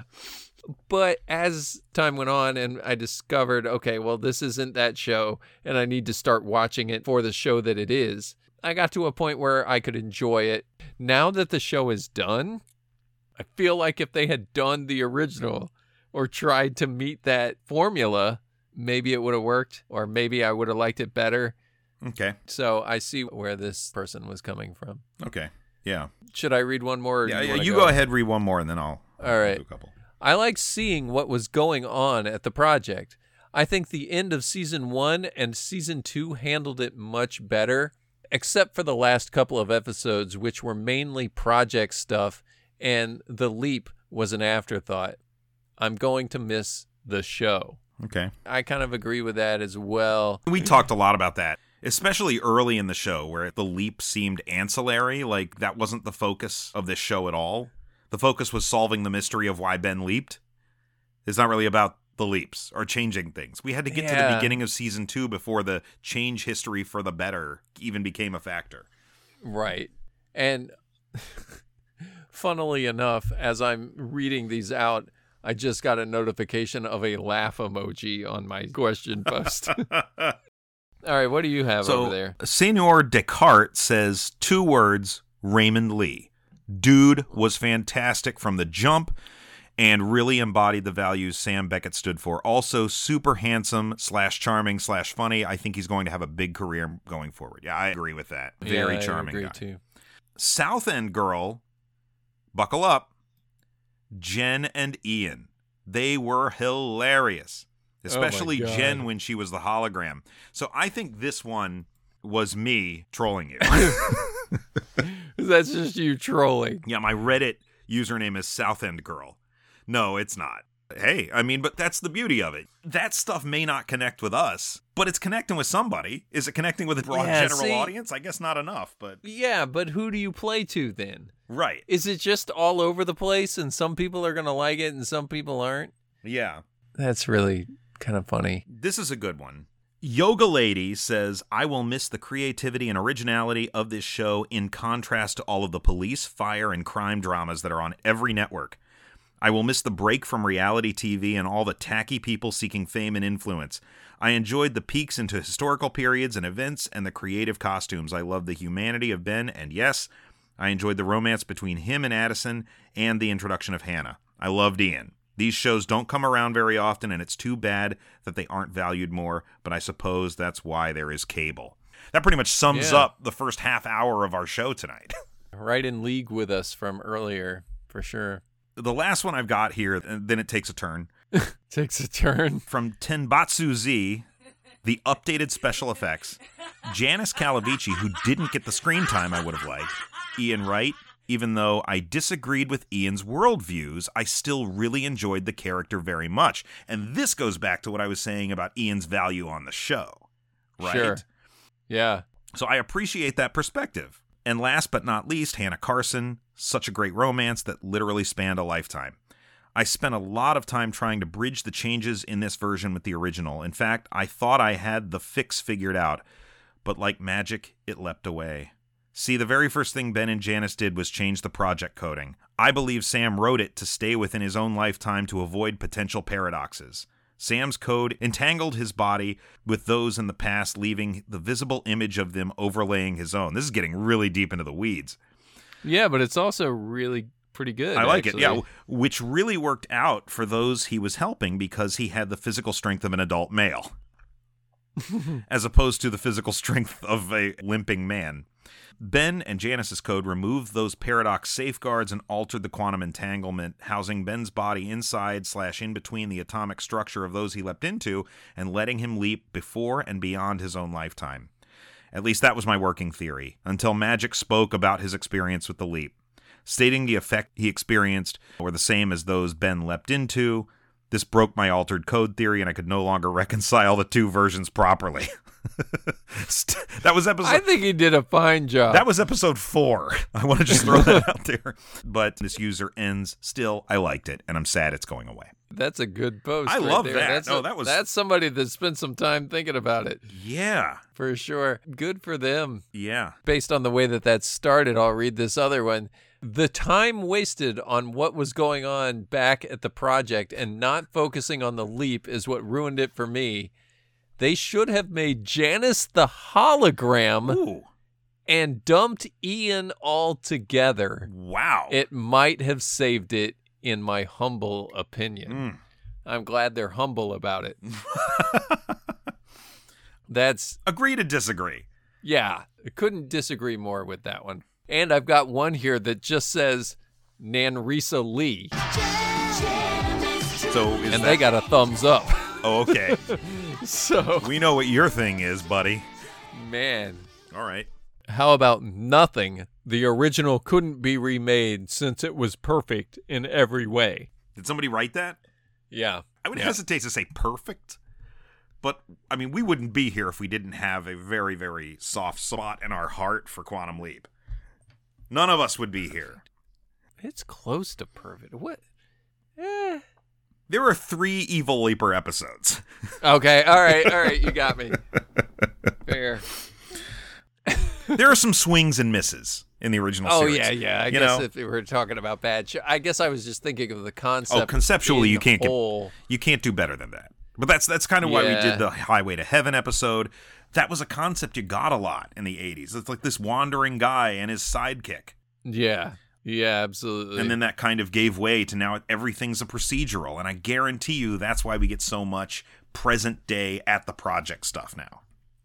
B: But as time went on and I discovered, okay, well, this isn't that show, and I need to start watching it for the show that it is, I got to a point where I could enjoy it. Now that the show is done, I feel like if they had done the original or tried to meet that formula, maybe it would have worked, or maybe I would have liked it better.
A: Okay.
B: So I see where this person was coming from.
A: Okay. Yeah.
B: Should I read one more? Or
A: Yeah,
B: do
A: you go ahead, read one more, and then I'll
B: right.
A: do a couple.
B: I like seeing what was going on at the project. I think the end of season 1 and season 2 handled it much better, except for the last couple of episodes, which were mainly project stuff, and the leap was an afterthought. I'm going to miss the show.
A: Okay.
B: I kind of agree with that as well.
A: We talked a lot about that, especially early in the show where the leap seemed ancillary, like that wasn't the focus of this show at all. The focus was solving the mystery of why Ben leaped. It's not really about the leaps or changing things. We had to get to the beginning of season 2 before the change history for the better even became a factor.
B: Right. And funnily enough, as I'm reading these out, I just got a notification of a laugh emoji on my question post. All right, what do you have over there?
A: Senor Descartes says 2 words, Raymond Lee. Dude was fantastic from the jump and really embodied the values Sam Beckett stood for. Also, super handsome / charming / funny. I think he's going to have a big career going forward. Yeah, I agree with that. Very charming
B: I agree
A: guy.
B: too.
A: South End Girl, buckle up, Jen and Ian. They were hilarious, especially Jen when she was the hologram. So I think this one was me trolling you.
B: That's just you trolling.
A: Yeah, my Reddit username is South End Girl. No, it's not. Hey, I mean, but that's the beauty of it. That stuff may not connect with us, but it's connecting with somebody. Is it connecting with a broad general audience? I guess not enough, but...
B: Yeah, but who do you play to then?
A: Right.
B: Is it just all over the place and some people are going to like it and some people aren't?
A: Yeah.
B: That's really kind of funny.
A: This is a good one. Yoga Lady says, I will miss the creativity and originality of this show in contrast to all of the police, fire, and crime dramas that are on every network. I will miss the break from reality TV and all the tacky people seeking fame and influence. I enjoyed the peeks into historical periods and events and the creative costumes. I love the humanity of Ben, and yes, I enjoyed the romance between him and Addison and the introduction of Hannah. I loved Ian. These shows don't come around very often, and it's too bad that they aren't valued more, but I suppose that's why there is cable. That pretty much sums up the first half hour of our show tonight.
B: Right in league with us from earlier, for sure.
A: The last one I've got here, and then it takes a turn.
B: Takes a turn.
A: From Tenbatsu Z, the updated special effects, Janice Calavici, who didn't get the screen time I would have liked, Ian Wright. Even though I disagreed with Ian's worldviews, I still really enjoyed the character very much. And this goes back to what I was saying about Ian's value on the show, right?
B: Sure. Yeah.
A: So I appreciate that perspective. And last but not least, Hannah Carson, such a great romance that literally spanned a lifetime. I spent a lot of time trying to bridge the changes in this version with the original. In fact, I thought I had the fix figured out, but like magic, it leapt away. See, the very first thing Ben and Janice did was change the project coding. I believe Sam wrote it to stay within his own lifetime to avoid potential paradoxes. Sam's code entangled his body with those in the past, leaving the visible image of them overlaying his own. This is getting really deep into the weeds.
B: Yeah, but it's also really pretty good.
A: I like
B: actually.
A: it, yeah, which really worked out for those he was helping because he had the physical strength of an adult male, as opposed to the physical strength of a limping man. Ben and Janice's code removed those paradox safeguards and altered the quantum entanglement, housing Ben's body inside/in between the atomic structure of those he leapt into and letting him leap before and beyond his own lifetime. At least that was my working theory, until Magic spoke about his experience with the leap, stating the effect he experienced were the same as those Ben leapt into. This broke my altered code theory, and I could no longer reconcile the two versions properly. That was episode...
B: I think he did a fine job.
A: That was episode 4. I want to just throw that out there. But this user ends. Still, I liked it, and I'm sad it's going away.
B: That's a good post.
A: I
B: right
A: love
B: there.
A: that.
B: That's somebody that spent some time thinking about it.
A: Yeah.
B: For sure. Good for them.
A: Yeah.
B: Based on the way that started, I'll read this other one. The time wasted on what was going on back at the project and not focusing on the leap is what ruined it for me. They should have made Janice the hologram
A: Ooh.
B: and dumped Ian altogether.
A: Wow.
B: It might have saved it, in my humble opinion. I'm glad they're humble about it. That's...
A: Agree to disagree.
B: Yeah, I couldn't disagree more with that one. And I've got one here that just says Nanrisa Lee. And they got a thumbs up.
A: Oh, okay.
B: So
A: we know what your thing is, buddy.
B: Man.
A: All right.
B: How about nothing? The original couldn't be remade since it was perfect in every way.
A: Did somebody write that?
B: Yeah.
A: I would hesitate to say perfect, but, I mean, we wouldn't be here if we didn't have a very, very soft spot in our heart for Quantum Leap. None of us would be here.
B: It's close to perfect. What?
A: There are 3 Evil Leaper episodes.
B: Okay, all right, you got me. Fair.
A: There are some swings and misses in the original series.
B: Oh, yeah. I guess if we were talking about bad show, I guess I was just thinking of the concept.
A: Oh, conceptually, you can't
B: you
A: can't do better than that. But that's kind of why we did the Highway to Heaven episode. That was a concept you got a lot in the 80s. It's like this wandering guy and his sidekick.
B: Yeah. Yeah, absolutely.
A: And then that kind of gave way to now everything's a procedural. And I guarantee you that's why we get so much present day at the project stuff now.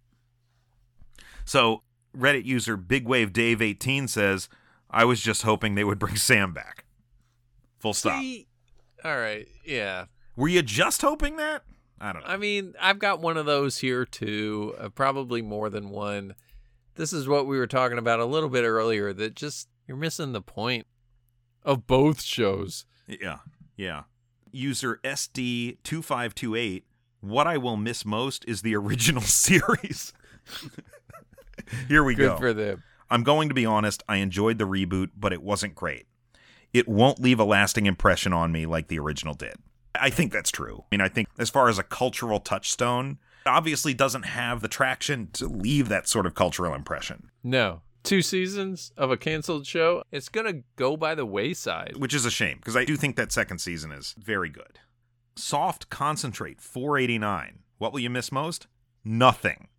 A: So Reddit user BigWaveDave18 says, I was just hoping they would bring Sam back. Full stop.
B: All right, yeah.
A: Were you just hoping that? I don't know.
B: I mean, I've got one of those here too, probably more than one. This is what we were talking about a little bit earlier, that just, you're missing the point of both shows.
A: Yeah. User SD2528, what I will miss most is the original series. Here we go.
B: Good for them.
A: I'm going to be honest, I enjoyed the reboot, but it wasn't great. It won't leave a lasting impression on me like the original did. I think that's true. I mean, I think as far as a cultural touchstone, it obviously doesn't have the traction to leave that sort of cultural impression.
B: No. 2 seasons of a canceled show, it's going to go by the wayside.
A: Which is a shame, because I do think that second season is very good. Soft Concentrate, 489. What will you miss most? Nothing.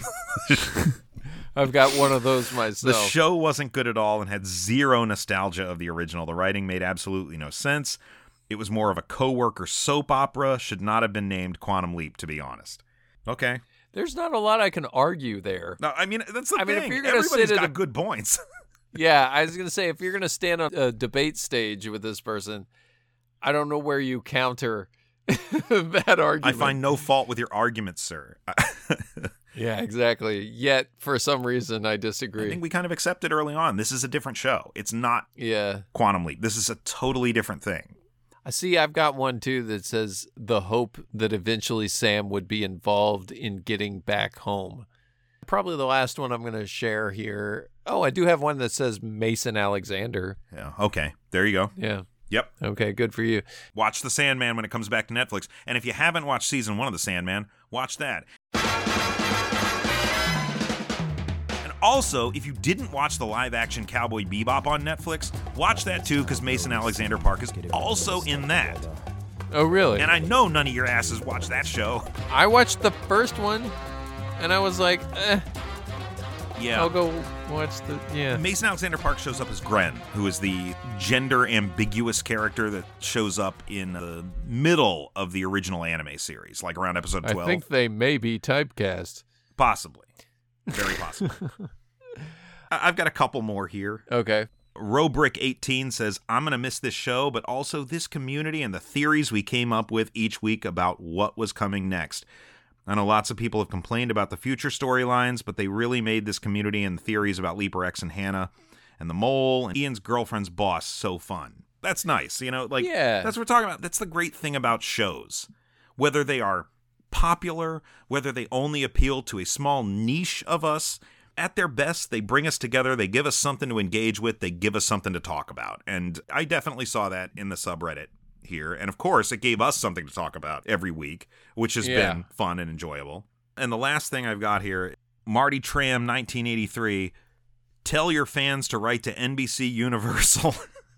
B: I've got one of those myself.
A: The show wasn't good at all and had zero nostalgia of the original. The writing made absolutely no sense. It was more of a coworker soap opera, should not have been named Quantum Leap, to be honest. Okay.
B: There's not a lot I can argue there.
A: No, I mean, that's the thing.
B: If you're gonna
A: Everybody's got good points.
B: Yeah, I was going to say, if you're going to stand on a debate stage with this person, I don't know where you counter that argument.
A: I find no fault with your arguments, sir.
B: Yeah, exactly. Yet, for some reason, I disagree.
A: I think we kind of accepted early on. This is a different show. It's not Quantum Leap. This is a totally different thing.
B: I see. I've got one, too, that says the hope that eventually Sam would be involved in getting back home. Probably the last one I'm going to share here. Oh, I do have one that says Mason Alexander.
A: Yeah. Okay. There you go.
B: Yeah.
A: Yep.
B: Okay, good for you.
A: Watch The Sandman when it comes back to Netflix. And if you haven't watched season 1 of The Sandman, watch that. And also, if you didn't watch the live-action Cowboy Bebop on Netflix, watch that too, because Mason Alexander Park is also in that.
B: Oh, really?
A: And I know none of your asses watch that show.
B: I watched the first one, and I was like,
A: Yeah.
B: I'll go watch the,
A: Mason Alexander Park shows up as Gren, who is the gender-ambiguous character that shows up in the middle of the original anime series, like around episode 12.
B: I think they may be typecast.
A: Possibly. Very possible. I've got a couple more here.
B: Okay.
A: Robrick18 says, I'm going to miss this show, but also this community and the theories we came up with each week about what was coming next. I know lots of people have complained about the future storylines, but they really made this community and theories about Leaper X and Hannah and the mole and Ian's girlfriend's boss so fun. That's nice, you know, like, that's what we're talking about. That's the great thing about shows. Whether they are popular, whether they only appeal to a small niche of us, at their best, they bring us together, they give us something to engage with, they give us something to talk about. And I definitely saw that in the subreddit here. And of course, it gave us something to talk about every week, which has been fun and enjoyable. And the last thing I've got here, Marty Tram 1983, tell your fans to write to NBC Universal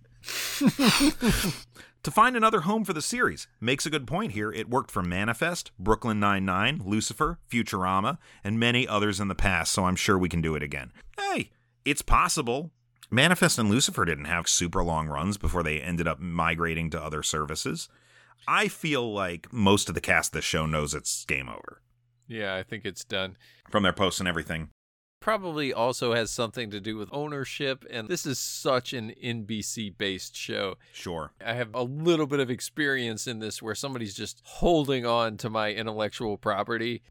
A: to find another home for the series. Makes a good point here. It worked for Manifest, Brooklyn Nine-Nine, Lucifer, Futurama, and many others in the past, so I'm sure we can do it again. Hey, it's possible. Manifest and Lucifer didn't have super long runs before they ended up migrating to other services. I feel like most of the cast of this show knows it's game over.
B: Yeah, I think it's done.
A: From their posts and everything.
B: Probably also has something to do with ownership, and this is such an NBC-based show.
A: Sure.
B: I have a little bit of experience in this where somebody's just holding on to my intellectual property.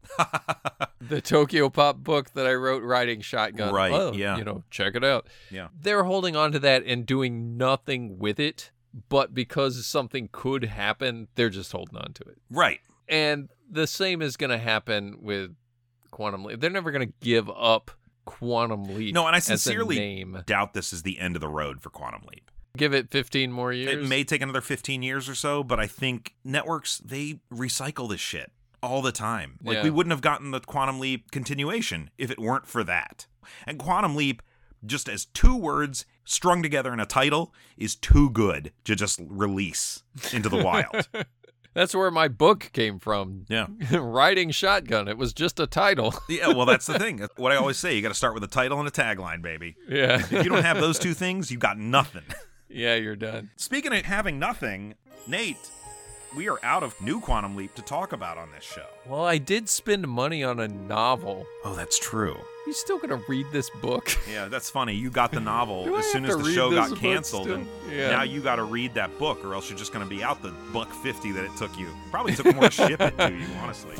B: The Tokyo Pop book that I wrote, Riding Shotgun.
A: Right,
B: oh,
A: yeah.
B: You know, check it out.
A: Yeah.
B: They're holding on to that and doing nothing with it, but because something could happen, they're just holding on to it.
A: Right.
B: And the same is going to happen with Quantum Leap. They're never going to give up Quantum Leap.
A: No, and I
B: as a
A: sincerely
B: name.
A: doubt this is the end of the road for Quantum Leap.
B: Give it 15 more years.
A: It may take another 15 years or so, but I think networks, they recycle this shit all the time. Like, we wouldn't have gotten the Quantum Leap continuation if it weren't for that. And Quantum Leap, just as two words strung together in a title, is too good to just release into the wild.
B: That's where my book came from.
A: Yeah.
B: Riding Shotgun. It was just a title.
A: Yeah, well, that's the thing. What I always say, you got to start with a title and a tagline, baby.
B: Yeah.
A: If you don't have those two things, you got nothing.
B: Yeah, you're done.
A: Speaking of having nothing, Nate, we are out of new Quantum Leap to talk about on this show.
B: Well, I did spend money on a novel.
A: Oh, that's true.
B: You still gonna read this book?
A: Yeah, that's funny. You got the novel
B: Do I
A: as soon
B: have
A: as
B: to
A: the
B: read
A: show
B: this
A: got
B: book
A: canceled,
B: still?
A: and
B: Yeah.
A: now you got to read that book, or else you're just going to be out the $150 that it took you. Probably took more to ship it to you, honestly.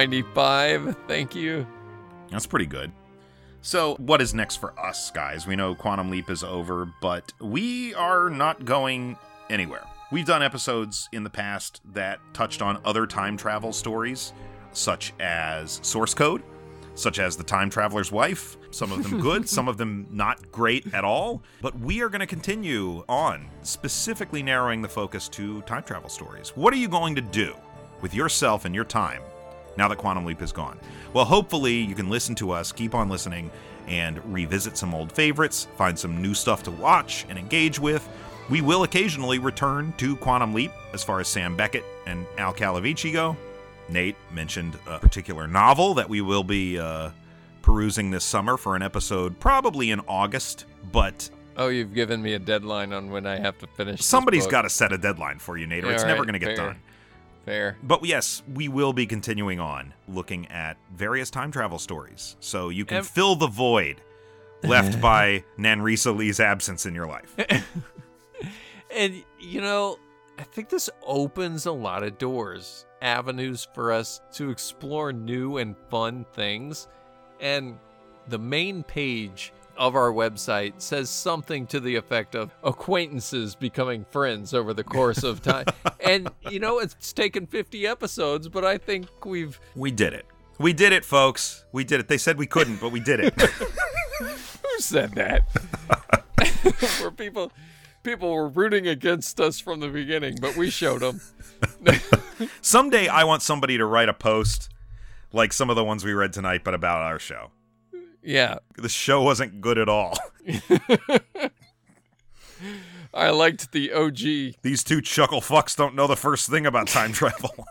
B: $4.95. Thank you.
A: That's pretty good. So, what is next for us, guys? We know Quantum Leap is over, but we are not going anywhere. We've done episodes in the past that touched on other time travel stories, such as Source Code, such as The Time Traveler's Wife. Some of them good, some of them not great at all. But we are going to continue on, specifically narrowing the focus to time travel stories. What are you going to do with yourself and your time now that Quantum Leap is gone? Well, hopefully you can listen to us, keep on listening, and revisit some old favorites, find some new stuff to watch and engage with. We will occasionally return to Quantum Leap as far as Sam Beckett and Al Calavici go. Nate mentioned a particular novel that we will be perusing this summer for an episode probably in August, but...
B: Oh, you've given me a deadline on when I have to finish
A: Somebody's
B: this book.
A: got to set a deadline for you, Nate, or
B: Yeah,
A: it's
B: all
A: never
B: right,
A: going to get
B: fair.
A: done.
B: Fair.
A: But yes, we will be continuing on looking at various time travel stories, so you can fill the void left by Nanrisa Lee's absence in your life.
B: And, I think this opens a lot of doors, avenues for us to explore new and fun things. And the main page of our website says something to the effect of acquaintances becoming friends over the course of time. And, it's taken 50 episodes, but I think we
A: did it. We did it, folks. We did it. They said we couldn't, but we did it.
B: Who said that? Where people were rooting against us from the beginning, but we showed them.
A: Someday I want somebody to write a post like some of the ones we read tonight, but about our show.
B: Yeah.
A: The show wasn't good at all.
B: I liked the OG.
A: These two chuckle fucks don't know the first thing about time travel.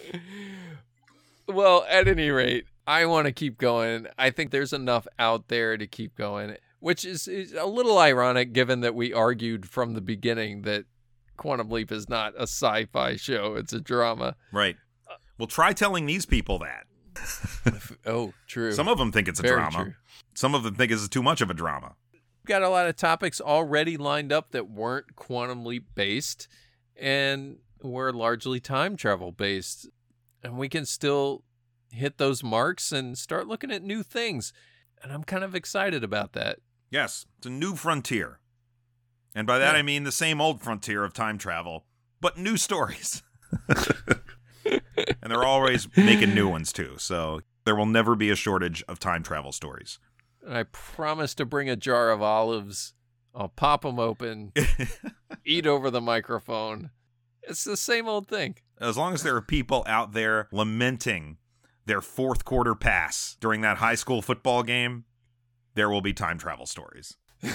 B: Well, at any rate, I want to keep going. I think there's enough out there to keep going, which is a little ironic given that we argued from the beginning that Quantum Leap is not a sci-fi show. It's a drama.
A: Right. Well, try telling these people that.
B: Oh, true.
A: Some of them think it's a
B: Very
A: drama.
B: True.
A: Some of them think it's too much of a drama.
B: We've got a lot of topics already lined up that weren't Quantum Leap based and were largely time travel based. And we can still hit those marks and start looking at new things. And I'm kind of excited about that.
A: Yes, it's a new frontier. And by that I mean the same old frontier of time travel, but new stories. And they're always making new ones too, so there will never be a shortage of time travel stories.
B: I promise to bring a jar of olives. I'll pop them open, eat over the microphone. It's the same old thing.
A: As long as there are people out there lamenting their fourth quarter pass during that high school football game, there will be time travel stories.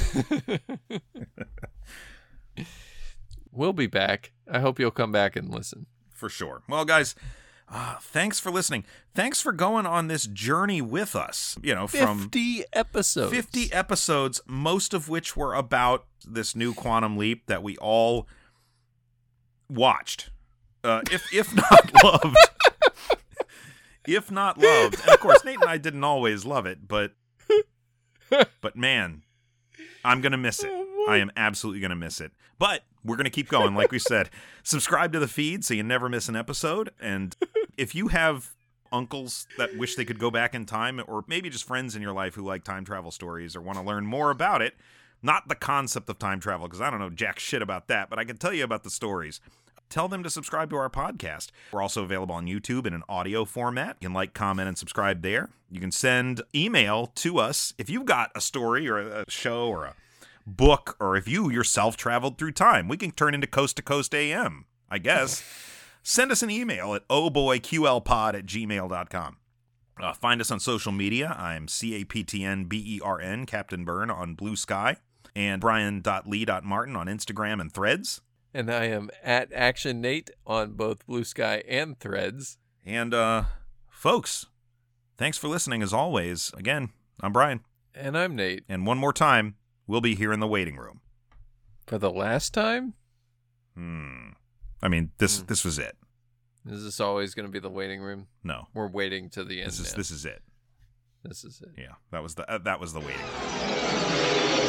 B: We'll be back. I hope you'll come back and listen.
A: For sure. Well, guys, thanks for listening. Thanks for going on this journey with us. From
B: 50 episodes.
A: 50 episodes, most of which were about this new Quantum Leap that we all watched. If not loved. If not loved. And of course, Nate and I didn't always love it, but man, I'm going to miss it. I am absolutely going to miss it. But we're going to keep going. Like we said, subscribe to the feed so you never miss an episode. And if you have uncles that wish they could go back in time, or maybe just friends in your life who like time travel stories or want to learn more about it, not the concept of time travel, because I don't know jack shit about that, but I can tell you about the stories. Tell them to subscribe to our podcast. We're also available on YouTube in an audio format. You can like, comment, and subscribe there. You can send email to us if you've got a story or a show or a book, or if you yourself traveled through time. We can turn into Coast to Coast AM, I guess. Send us an email at ohboyqlpod@gmail.com. Find us on social media. I'm CAPTNBERN, Captain Byrne on Blue Sky, and Brian.Lee.Martin on Instagram and Threads.
B: And I am at Action Nate on both Blue Sky and Threads.
A: And, folks, thanks for listening as always. Again, I'm Brian.
B: And I'm Nate.
A: And one more time, we'll be here in the waiting room.
B: For the last time?
A: I mean, this was it.
B: Is this always going to be the waiting room?
A: No.
B: We're waiting to the end.
A: This is it.
B: This is it.
A: Yeah, that was the waiting room.